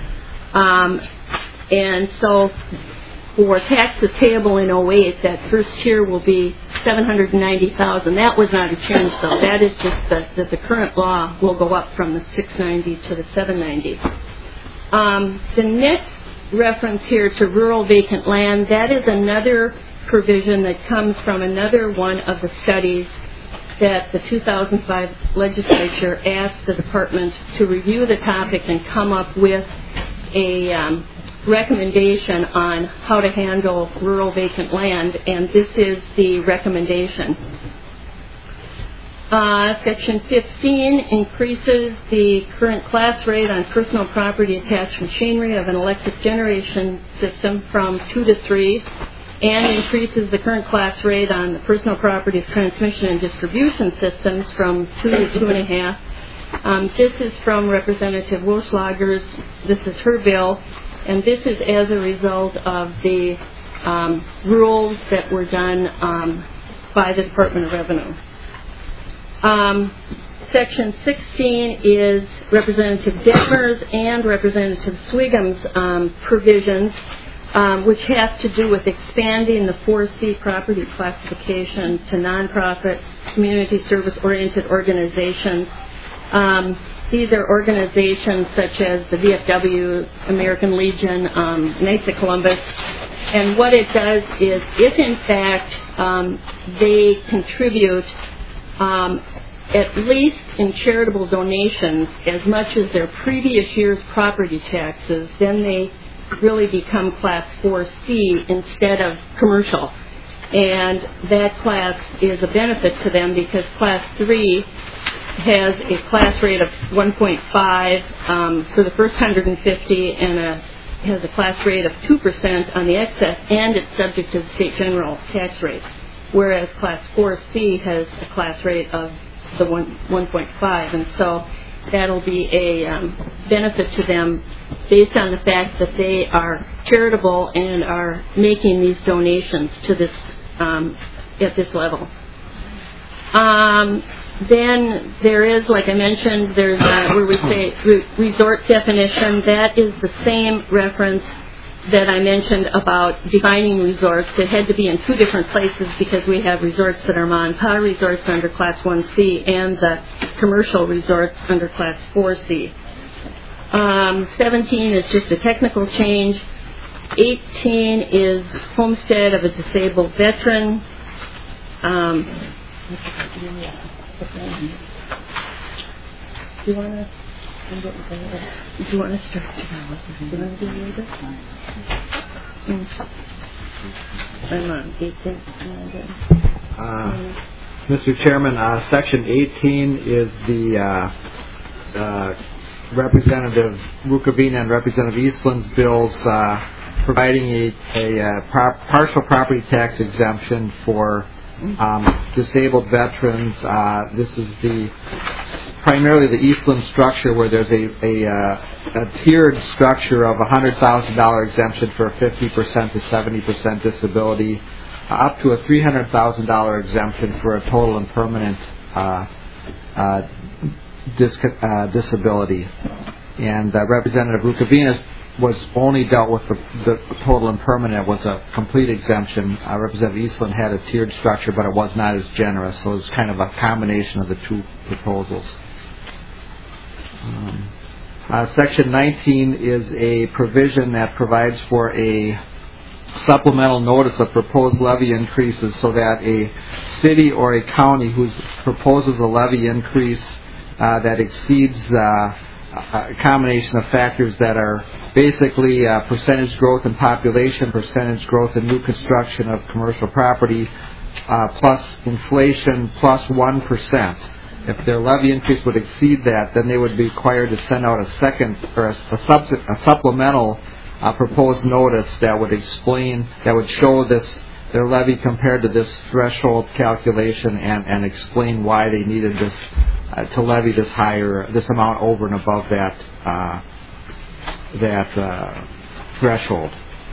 And so for taxes payable in 08, that first tier will be $790,000. That was not a change, though. That is just that the current law will go up from the $690 to the $790. The next reference here to rural vacant land, that is another provision that comes from another one of the studies that the 2005 legislature asked the department to review the topic and come up with a recommendation on how to handle rural vacant land, and this is the recommendation. Section 15 increases the current class rate on personal property attached machinery of an electric generation system from 2 to 3, and increases the current class rate on the personal property of transmission and distribution systems from 2 to 2.5. This is from Representative Wilschlager's. This is her bill, and this is as a result of the rules that were done by the Department of Revenue. Section 16 is Representative Detmer's and Representative Swigham's provisions, which have to do with expanding the 4C property classification to nonprofit, community service-oriented organizations. These are organizations such as the VFW, American Legion, Knights of Columbus. And what it does is, if in fact they contribute at least in charitable donations as much as their previous year's property taxes, then they really become Class 4C instead of commercial. And that class is a benefit to them because Class 3 has a class rate of 1.5 for the first 150 and has a class rate of 2% on the excess, and it's subject to the state general tax rate, whereas Class 4C has a class rate of the 1.5, and so that'll be a benefit to them based on the fact that they are charitable and are making these donations to this at this level. Then there is, like I mentioned, there's where we say resort definition. That is the same reference that I mentioned about defining resorts. It had to be in two different places because we have resorts that are ma-and-pa resorts under Class 1C and the commercial resorts under Class 4C. 17 is just a technical change. 18 is homestead of a disabled veteran. Do you want to start? Do you want to do a little bit? I'm on 18. Mr. Chairman, Section 18 is the Representative Rukavina and Representative Eastland's bills providing a partial property tax exemption for disabled veterans. This is the primarily the Eastland structure, where there's a tiered structure of $100,000 exemption for a 50% to 70% disability, up to a $300,000 exemption for a total and permanent disability. And Representative Rukavinas was only dealt with the total and permanent was a complete exemption. Representative Eastland had a tiered structure, but it was not as generous, so it was kind of a combination of the two proposals. Section 19 is a provision that provides for a supplemental notice of proposed levy increases, so that a city or a county who proposes a levy increase that exceeds a combination of factors that are basically percentage growth in population, percentage growth in new construction of commercial property, plus inflation plus 1%. If their levy increase would exceed that, then they would be required to send out a second or a supplemental proposed notice that would explain, that would show their levy compared to this threshold calculation and explain why they needed this to levy this amount over and above that threshold.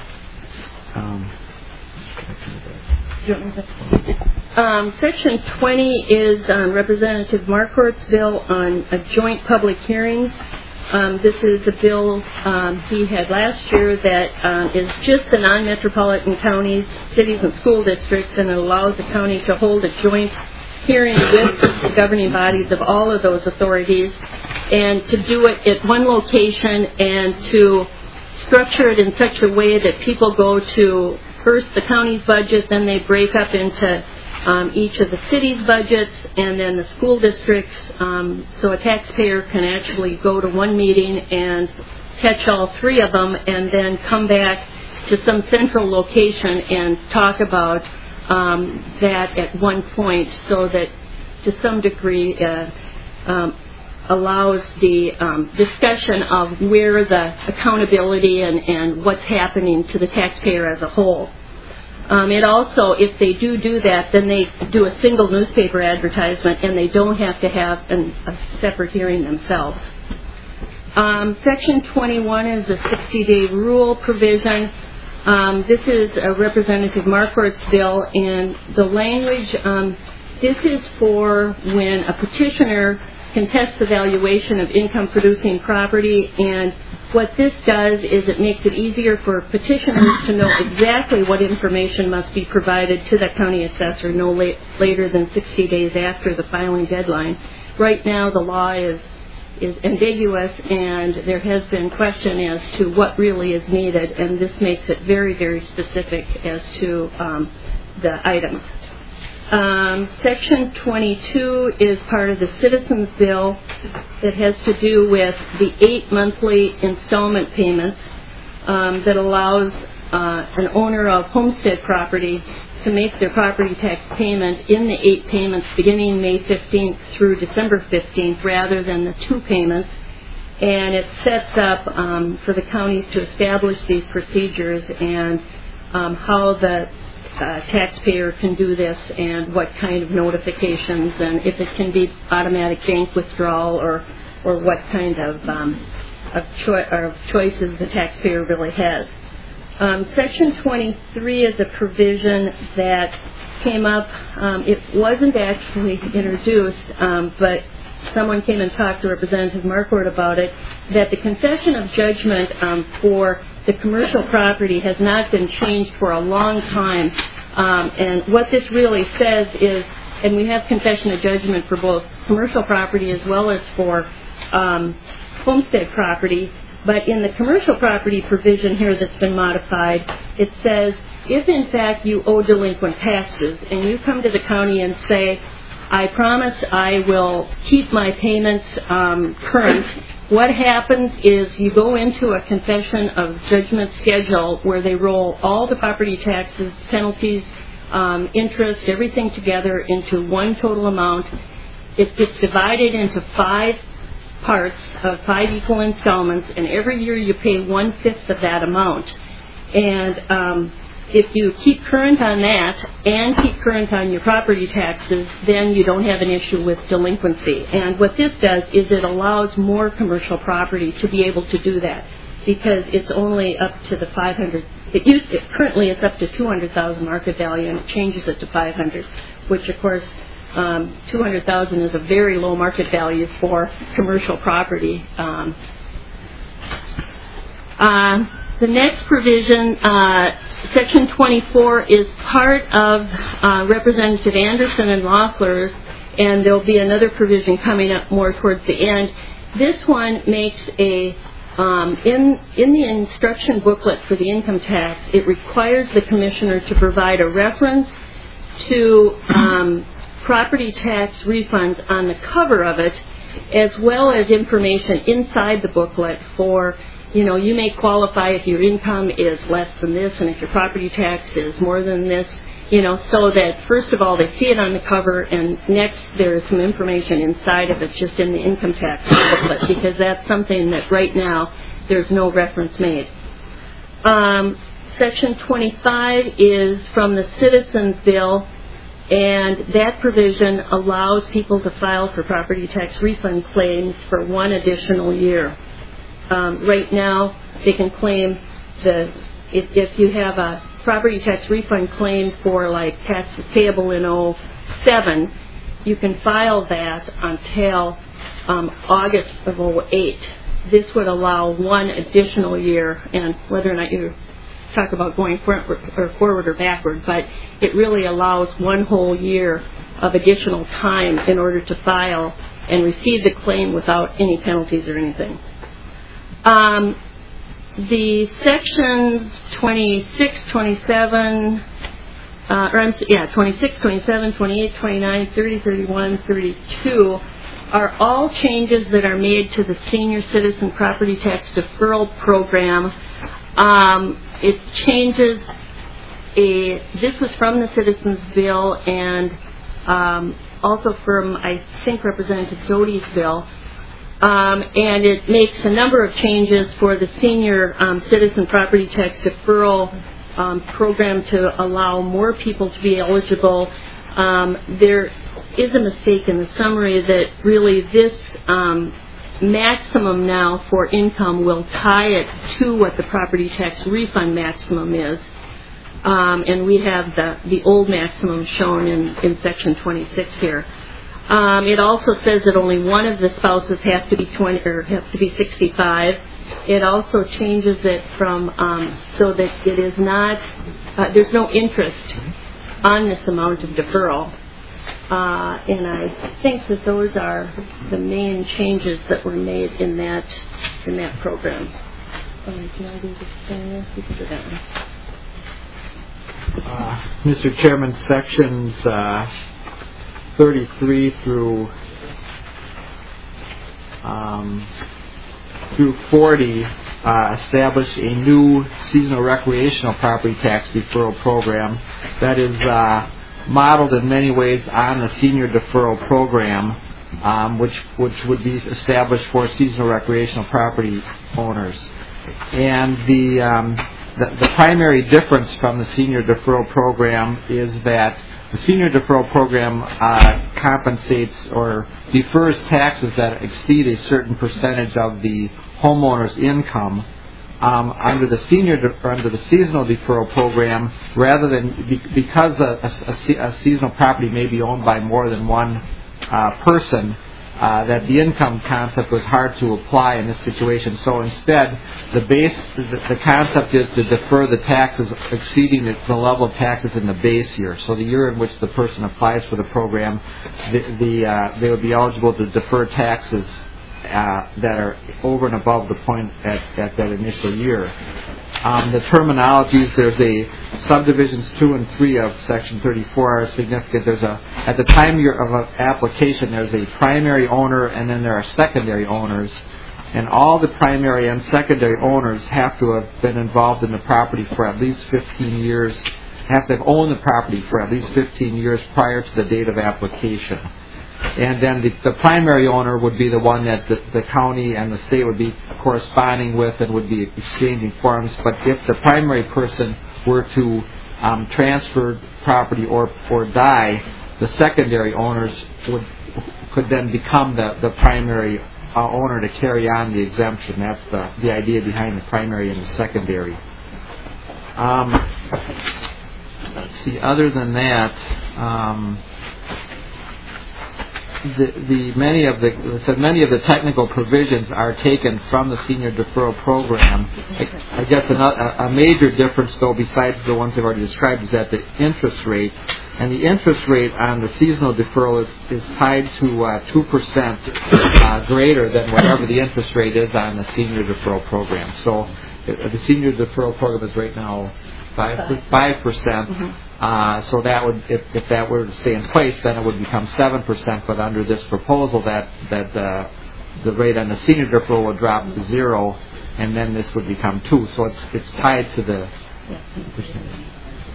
Section 20 is Representative Marquardt's bill on joint public hearings. This is a bill he had last year that is just the non-metropolitan counties, cities, and school districts, and it allows the county to hold a joint hearing with the governing bodies of all of those authorities, and to do it at one location and to structure it in such a way that people go to first the county's budget, then they break up into each of the city's budgets, and then the school districts, so a taxpayer can actually go to one meeting and catch all three of them and then come back to some central location and talk about that at one point, so that to some degree allows the discussion of where the accountability and what's happening to the taxpayer as a whole. It also, if they do that, then they do a single newspaper advertisement and they don't have to have a separate hearing themselves. Section 21 is a 60-day rule provision. This is Representative Marquardt's bill, and the language, this is for when a petitioner contests the valuation of income-producing property, and what this does is it makes it easier for petitioners to know exactly what information must be provided to the county assessor no later than 60 days after the filing deadline. Right now, the law is ambiguous, and there has been question as to what really is needed, and this makes it very, very specific as to the items. Section 22 is part of the Citizens Bill that has to do with the 8 monthly installment payments that allows an owner of homestead property to make their property tax payment in the 8 payments beginning May 15th through December 15th rather than the 2 payments. And it sets up for the counties to establish these procedures and how the taxpayer can do this and what kind of notifications, and if it can be automatic bank withdrawal or what kind of choices the taxpayer really has. Section 23 is a provision that came up. It wasn't actually introduced, but someone came and talked to Representative Marquardt about it, that the confession of judgment for the commercial property has not been changed for a long time. And what this really says is, and we have confession of judgment for both commercial property as well as for homestead property, but in the commercial property provision here that's been modified, it says, if in fact you owe delinquent taxes and you come to the county and say, I promise I will keep my payments current, what happens is you go into a confession of judgment schedule where they roll all the property taxes, penalties, interest, everything together into one total amount. It gets divided into 5 parts of 5 equal installments, and every year you pay 1/5 of that amount. And if you keep current on that and keep current on your property taxes, then you don't have an issue with delinquency. And what this does is it allows more commercial property to be able to do that, because it's only up to the 500. Currently it's up to 200,000 market value, and it changes it to 500, which of course 200,000 is a very low market value for commercial property. The next provision, Section 24, is part of Representative Anderson and Loeffler's, and there'll be another provision coming up more towards the end. This one makes a in the instruction booklet for the income tax, it requires the commissioner to provide a reference to property tax refunds on the cover of it, as well as information inside the booklet for, you may qualify if your income is less than this and if your property tax is more than this, so that first of all they see it on the cover, and next there is some information inside of it just in the income tax booklet, because that's something that right now there's no reference made. Section 25 is from the Citizens Bill, and that provision allows people to file for property tax refund claims for one additional year. Right now, they can claim if you have a property tax refund claim for like taxes payable in 2007, you can file that until August of 2008. This would allow one additional year, and whether or not you talk about going forward or backward, but it really allows one whole year of additional time in order to file and receive the claim without any penalties or anything. The sections 26, 27, 26, 27, 28, 29, 30, 31, 32 are all changes that are made to the Senior Citizen Property Tax Deferral Program. It changes this was from the Citizens Bill and also from, I think, Representative Doty's bill. And it makes a number of changes for the Senior Citizen Property Tax Deferral Program to allow more people to be eligible. There is a mistake in the summary that really this maximum now for income will tie it to what the property tax refund maximum is. And we have the old maximum shown in Section 26 here. It also says that only one of the spouses have to be 65. It also changes it from so that it is not there's no interest on this amount of deferral. And I think that those are the main changes that were made in that program. Can I do this thing? You can do that one. Mr. Chairman, sections 33 through 40 establish a new seasonal recreational property tax deferral program that is modeled in many ways on the senior deferral program, which would be established for seasonal recreational property owners. And the primary difference from the senior deferral program is that the senior deferral program compensates or defers taxes that exceed a certain percentage of the homeowner's income. Under the seasonal deferral program, rather than because a seasonal property may be owned by more than one person, that the income concept was hard to apply in this situation. So instead, the concept is to defer the taxes exceeding the level of taxes in the base year. So the year in which the person applies for the program, they would be eligible to defer taxes that are over and above the point at that initial year. The terminologies, there's a subdivisions 2 and 3 of Section 34 are significant. At the time of an application, there's a primary owner and then there are secondary owners. And all the primary and secondary owners have to have been involved in the property for at least 15 years, have to have owned the property for at least 15 years prior to the date of application. And then the primary owner would be the one that the county and the state would be corresponding with and would be exchanging forms. But if the primary person were to transferred property or die, the secondary owners could then become the primary owner to carry on the exemption. That's the idea behind the primary and the secondary. Let's see. Other than that, many of the technical provisions are taken from the senior deferral program. I guess a major difference, though, besides the ones I've already described, is that the interest rate. And the interest rate on the seasonal deferral is tied to 2% greater than whatever the interest rate is on the senior deferral program. So the senior deferral program is right now 5%. So that would, if that were to stay in place, then it would become 7%. But under this proposal, that the rate on the senior deferral would drop to 0, and then this would become 2. So it's tied to the percentage.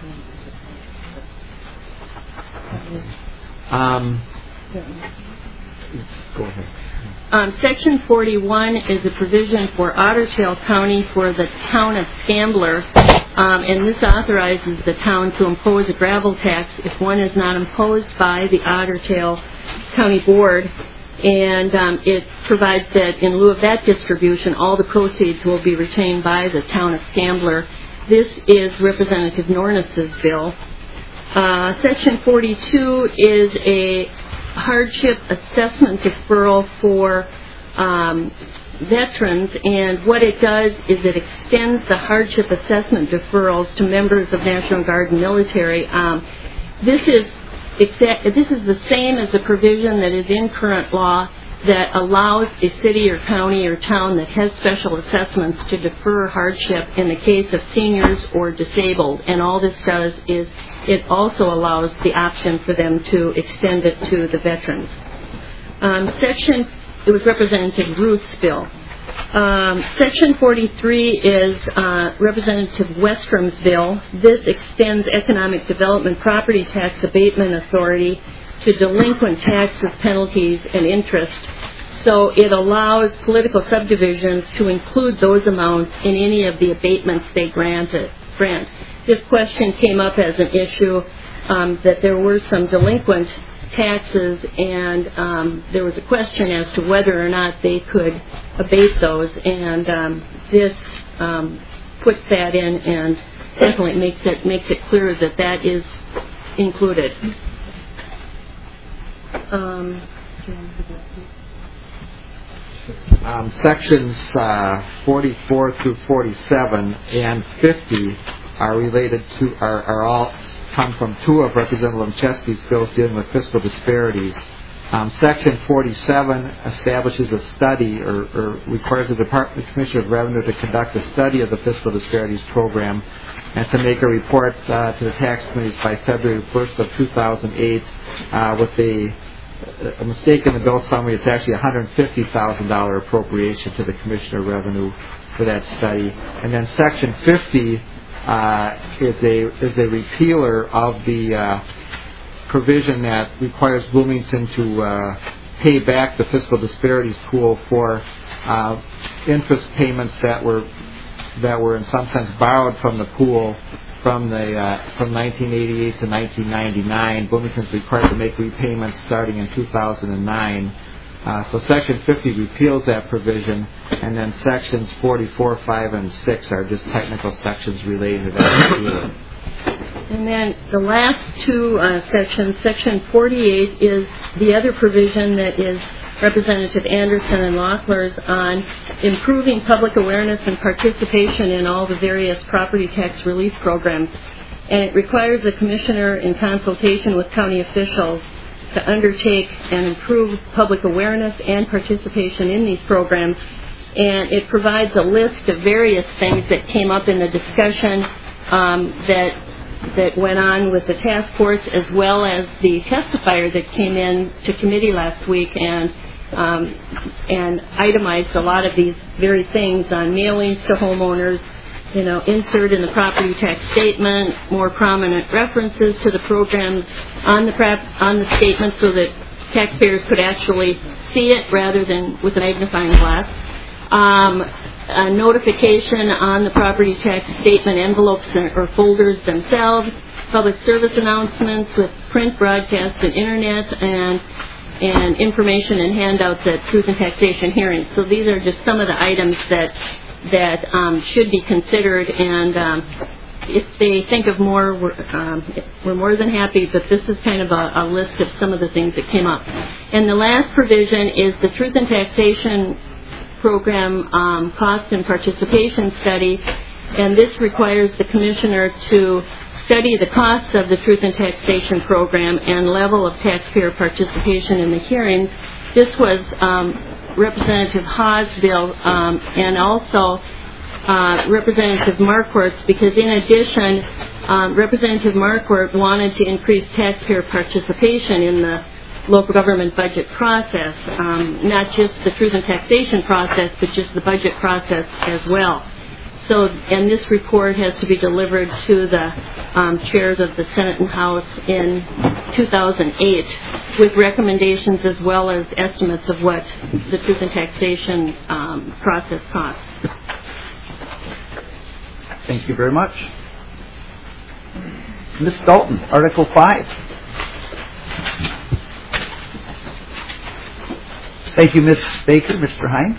Go ahead. Section 41 is a provision for Otter Tail County for the town of Scambler, and this authorizes the town to impose a gravel tax if one is not imposed by the Otter Tail County Board, and it provides that in lieu of that distribution, all the proceeds will be retained by the town of Scambler. This is Representative Nornis's bill. Section 42 is a hardship assessment deferral for veterans, and what it does is it extends the hardship assessment deferrals to members of National Guard and military. This is the same as the provision that is in current law that allows a city or county or town that has special assessments to defer hardship in the case of seniors or disabled. And all this does is it also allows the option for them to extend it to the veterans. It was Representative Ruth's bill. Section 43 is Representative Westrum's bill. This extends economic development property tax abatement authority to delinquent taxes, penalties, and interest. So it allows political subdivisions to include those amounts in any of the abatements they grant. This question came up as an issue that there were some delinquent taxes, and there was a question as to whether or not they could abate those, and this puts that in and definitely makes it clear that that is included. Sections 44 through 47 and 50 are related to are all come from two of Representative Lemcheski's bills dealing with fiscal disparities. Section 47 establishes a study or requires the Department of Commissioner of Revenue to conduct a study of the fiscal disparities program and to make a report to the tax committees by February 1st of 2008 with a mistake in the bill summary. It's actually a $150,000 appropriation to the Commissioner of Revenue for that study. And then Section 50 is a repealer of the provision that requires Bloomington to pay back the fiscal disparities pool for interest payments that were in some sense borrowed from the pool from 1988 to 1999. Bloomington's required to make repayments starting in 2009. So Section 50 repeals that provision, and then Sections 44, 5, and 6 are just technical sections related to that repeal. And then the last two sections, Section 48 is the other provision that is Representative Anderson and Loeffler's on improving public awareness and participation in all the various property tax relief programs. And it requires the Commissioner, in consultation with county officials, to undertake and improve public awareness and participation in these programs. And it provides a list of various things that came up in the discussion that went on with the task force, as well as the testifier that came in to committee last week and itemized a lot of these very things on mailings to homeowners, insert in the property tax statement, more prominent references to the programs on the statement so that taxpayers could actually see it rather than with a magnifying glass. a notification on the property tax statement envelopes or folders themselves, public service announcements with print, broadcast, and internet, and information and handouts at truth and taxation hearings. So these are just some of the items that should be considered, and if they think of more, we're more than happy, but this is kind of a list of some of the things that came up. And the last provision is the Truth and Taxation Program Cost and Participation Study, and this requires the Commissioner to study the costs of the Truth and Taxation Program and level of taxpayer participation in the hearings. This was Representative Haas' bill, and also Representative Marquardt's, because in addition, Representative Marquardt wanted to increase taxpayer participation in the local government budget process, not just the truth and taxation process, but just the budget process as well. So, and this report has to be delivered to the chairs of the Senate and House in 2008 with recommendations as well as estimates of what the truth and taxation process costs. Thank you very much. Ms. Dalton, Article 5. Thank you, Ms. Baker. Mr. Hines.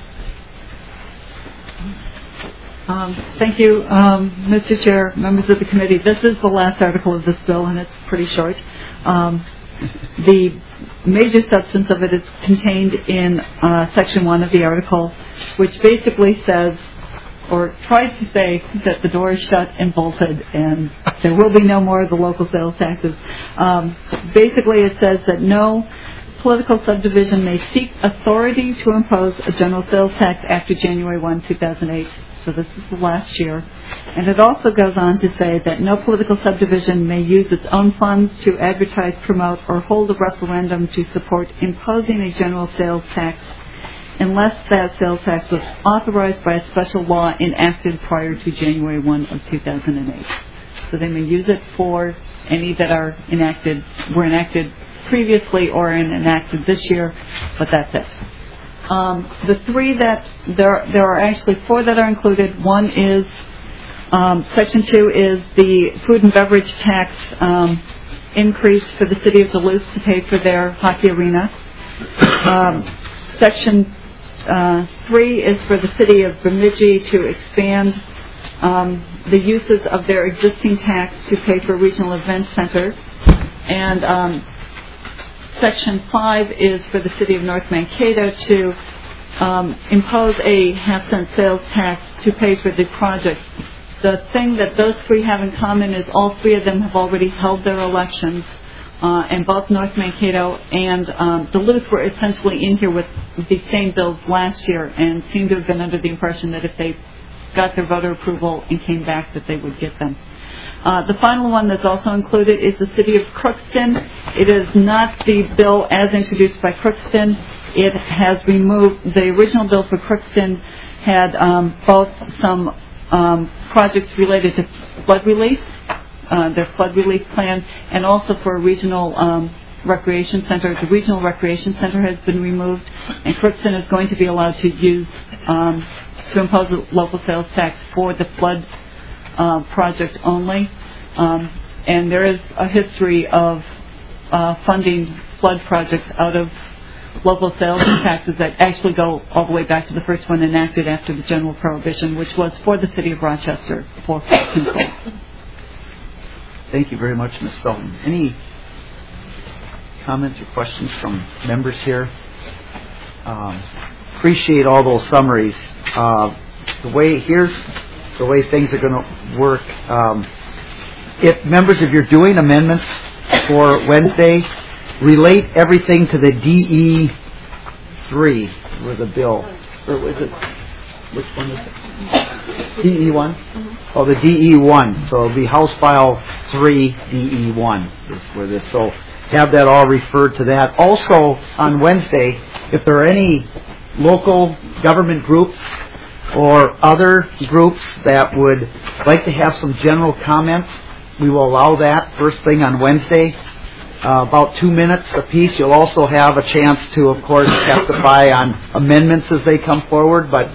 Thank you, Mr. Chair, members of the committee. This is the last article of this bill, and it's pretty short. The major substance of it is contained in Section 1 of the article, which basically says, or tries to say, that the door is shut and bolted and there will be no more of the local sales taxes. Basically, it says that no political subdivision may seek authority to impose a general sales tax after January 1, 2008. So this is the last year. And it also goes on to say that no political subdivision may use its own funds to advertise, promote, or hold a referendum to support imposing a general sales tax unless that sales tax was authorized by a special law enacted prior to January 1 of 2008. So they may use it for any that were enacted previously or enacted this year, but that's it. The three that there are actually four that are included. One is Section 2 is the food and beverage tax increase for the city of Duluth to pay for their hockey arena. Section 3 is for the city of Bemidji to expand the uses of their existing tax to pay for regional event center. And Section 5 is for the city of North Mankato to impose a half-cent sales tax to pay for the project. The thing that those three have in common is all three of them have already held their elections, and both North Mankato and Duluth were essentially in here with the same bills last year and seemed to have been under the impression that if they got their voter approval and came back that they would get them. The final one that's also included is the city of Crookston. It is not the bill as introduced by Crookston. It has removed, the original bill for Crookston had both some projects related to flood relief, their flood relief plan, and also for a regional recreation center. The regional recreation center has been removed, and Crookston is going to be allowed to use, to impose a local sales tax for the flood project only. And there is a history of funding flood projects out of local sales taxes that actually go all the way back to the first one enacted after the general prohibition, which was for the city of Rochester for flood control. Thank you very much, Ms. Felton. Any comments or questions from members here? Appreciate all those summaries. Here's the way things are going to work. If members, if you're doing amendments for Wednesday, relate everything to the DE3 with the bill. Or was it? Which one is it? DE1? Oh, the DE1. So it'll be House File 3 DE1 is where this. So have that all referred to that. Also on Wednesday, if there are any local government groups or other groups that would like to have some general comments, we will allow that first thing on Wednesday. about 2 minutes apiece. You'll also have a chance to, of course, testify on amendments as they come forward. But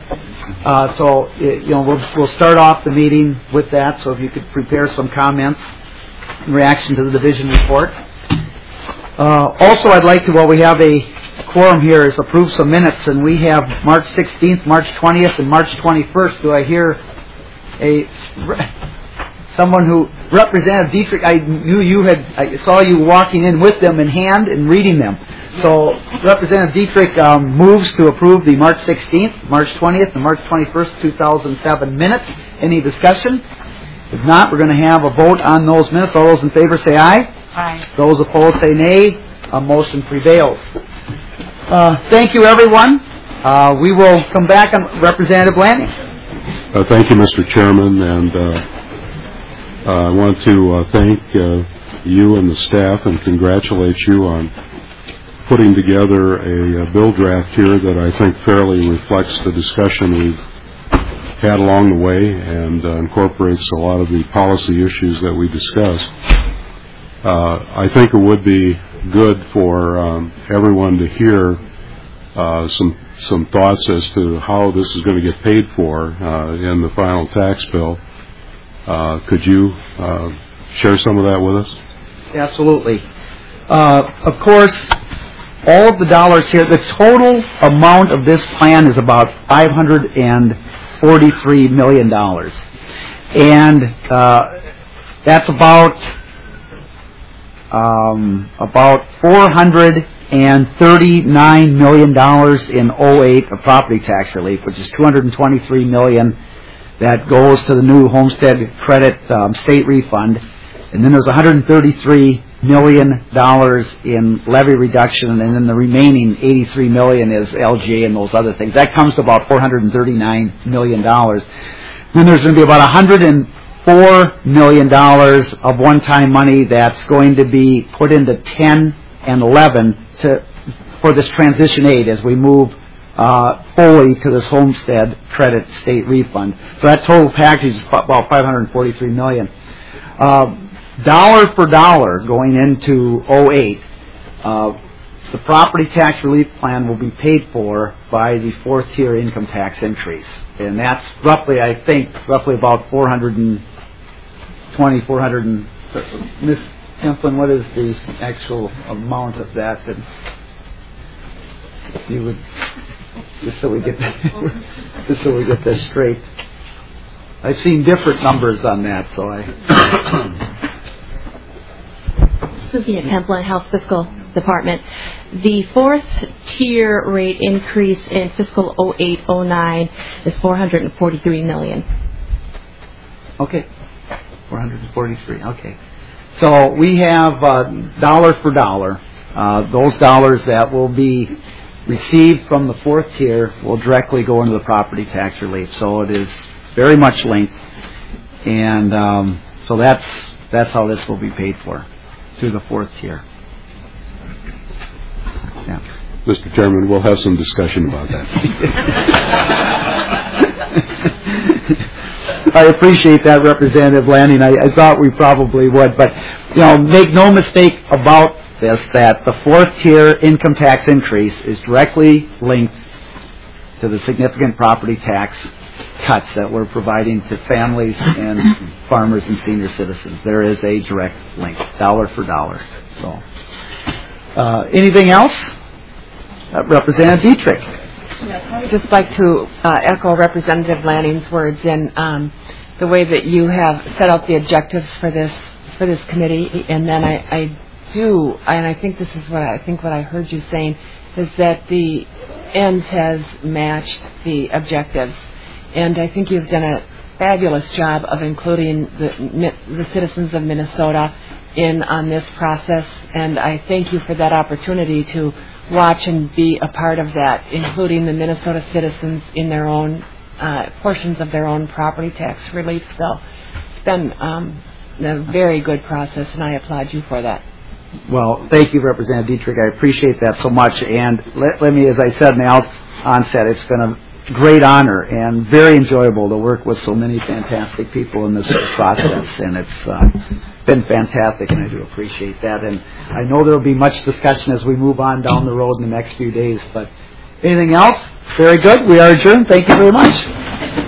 we'll start off the meeting with that. So if you could prepare some comments in reaction to the division report. Also, I'd like to, while we have a quorum here, is approve some minutes, and we have March 16th, March 20th, and March 21st. Do I hear someone who, Representative Dietrich, I saw you walking in with them in hand and reading them. So Representative Dietrich moves to approve the March 16th, March 20th, and March 21st, 2007 minutes. Any discussion? If not, we're going to have a vote on those minutes. All those in favor say aye. Aye. Those opposed say nay. A motion prevails. Thank you, everyone. We will come back on Representative Lanning. Thank you, Mr. Chairman, and I want to thank you and the staff and congratulate you on putting together a bill draft here that I think fairly reflects the discussion we've had along the way and incorporates a lot of the policy issues that we discussed. I think it would be good for everyone to hear some thoughts as to how this is going to get paid for in the final tax bill. Could you share some of that with us? Absolutely. Of course, all of the dollars here, the total amount of this plan is about $543 million. And that's about $439 million in 08 of property tax relief, which is $223 million that goes to the new homestead credit state refund. And then there's $133 million in levy reduction, and then the remaining $83 million is LGA and those other things. That comes to about $439 million. Then there's going to be about $104 million of one-time money that's going to be put into 10 and 11 for this transition aid as we move fully to this homestead credit state refund. So that total package is about $543 million. Dollar for dollar going into 08, the property tax relief plan will be paid for by the fourth tier income tax increase. And that's roughly, I think, about 400 Ms. Templin, what is the actual amount of that? And if you would, just so we get this straight. I've seen different numbers on that, so Cynthia Templin, House Fiscal Department. The fourth tier rate increase in fiscal 08-09 is $443 million. Okay, 443. Okay, so we have dollar for dollar. Those dollars that will be received from the fourth tier will directly go into the property tax relief. So it is very much linked, and so that's how this will be paid for, through the fourth tier. Yeah. Mr. Chairman, we'll have some discussion about that. I appreciate that, Representative Lanning. I thought we probably would, but make no mistake about this, that the fourth tier income tax increase is directly linked to the significant property tax cuts that we're providing to families and farmers and senior citizens. There is a direct link, dollar for dollar. So, anything else? Representative Dietrich. Yes, I would just like to echo Representative Lanning's words in the way that you have set out the objectives for this committee, and then I think this is what I heard you saying, is that the ends has matched the objectives. And I think you've done a fabulous job of including the citizens of Minnesota in on this process, and I thank you for that opportunity to watch and be a part of that, including the Minnesota citizens in their own portions of their own property tax relief bill. It's been a very good process, and I applaud you for that. Well, thank you, Representative Dietrich. I appreciate that so much. And let me, as I said in the onset, it's going to great honor and very enjoyable to work with so many fantastic people in this process, and it's been fantastic, and I do appreciate that. And I know there will be much discussion as we move on down the road in the next few days, but anything else? Very good. We are adjourned. Thank you very much.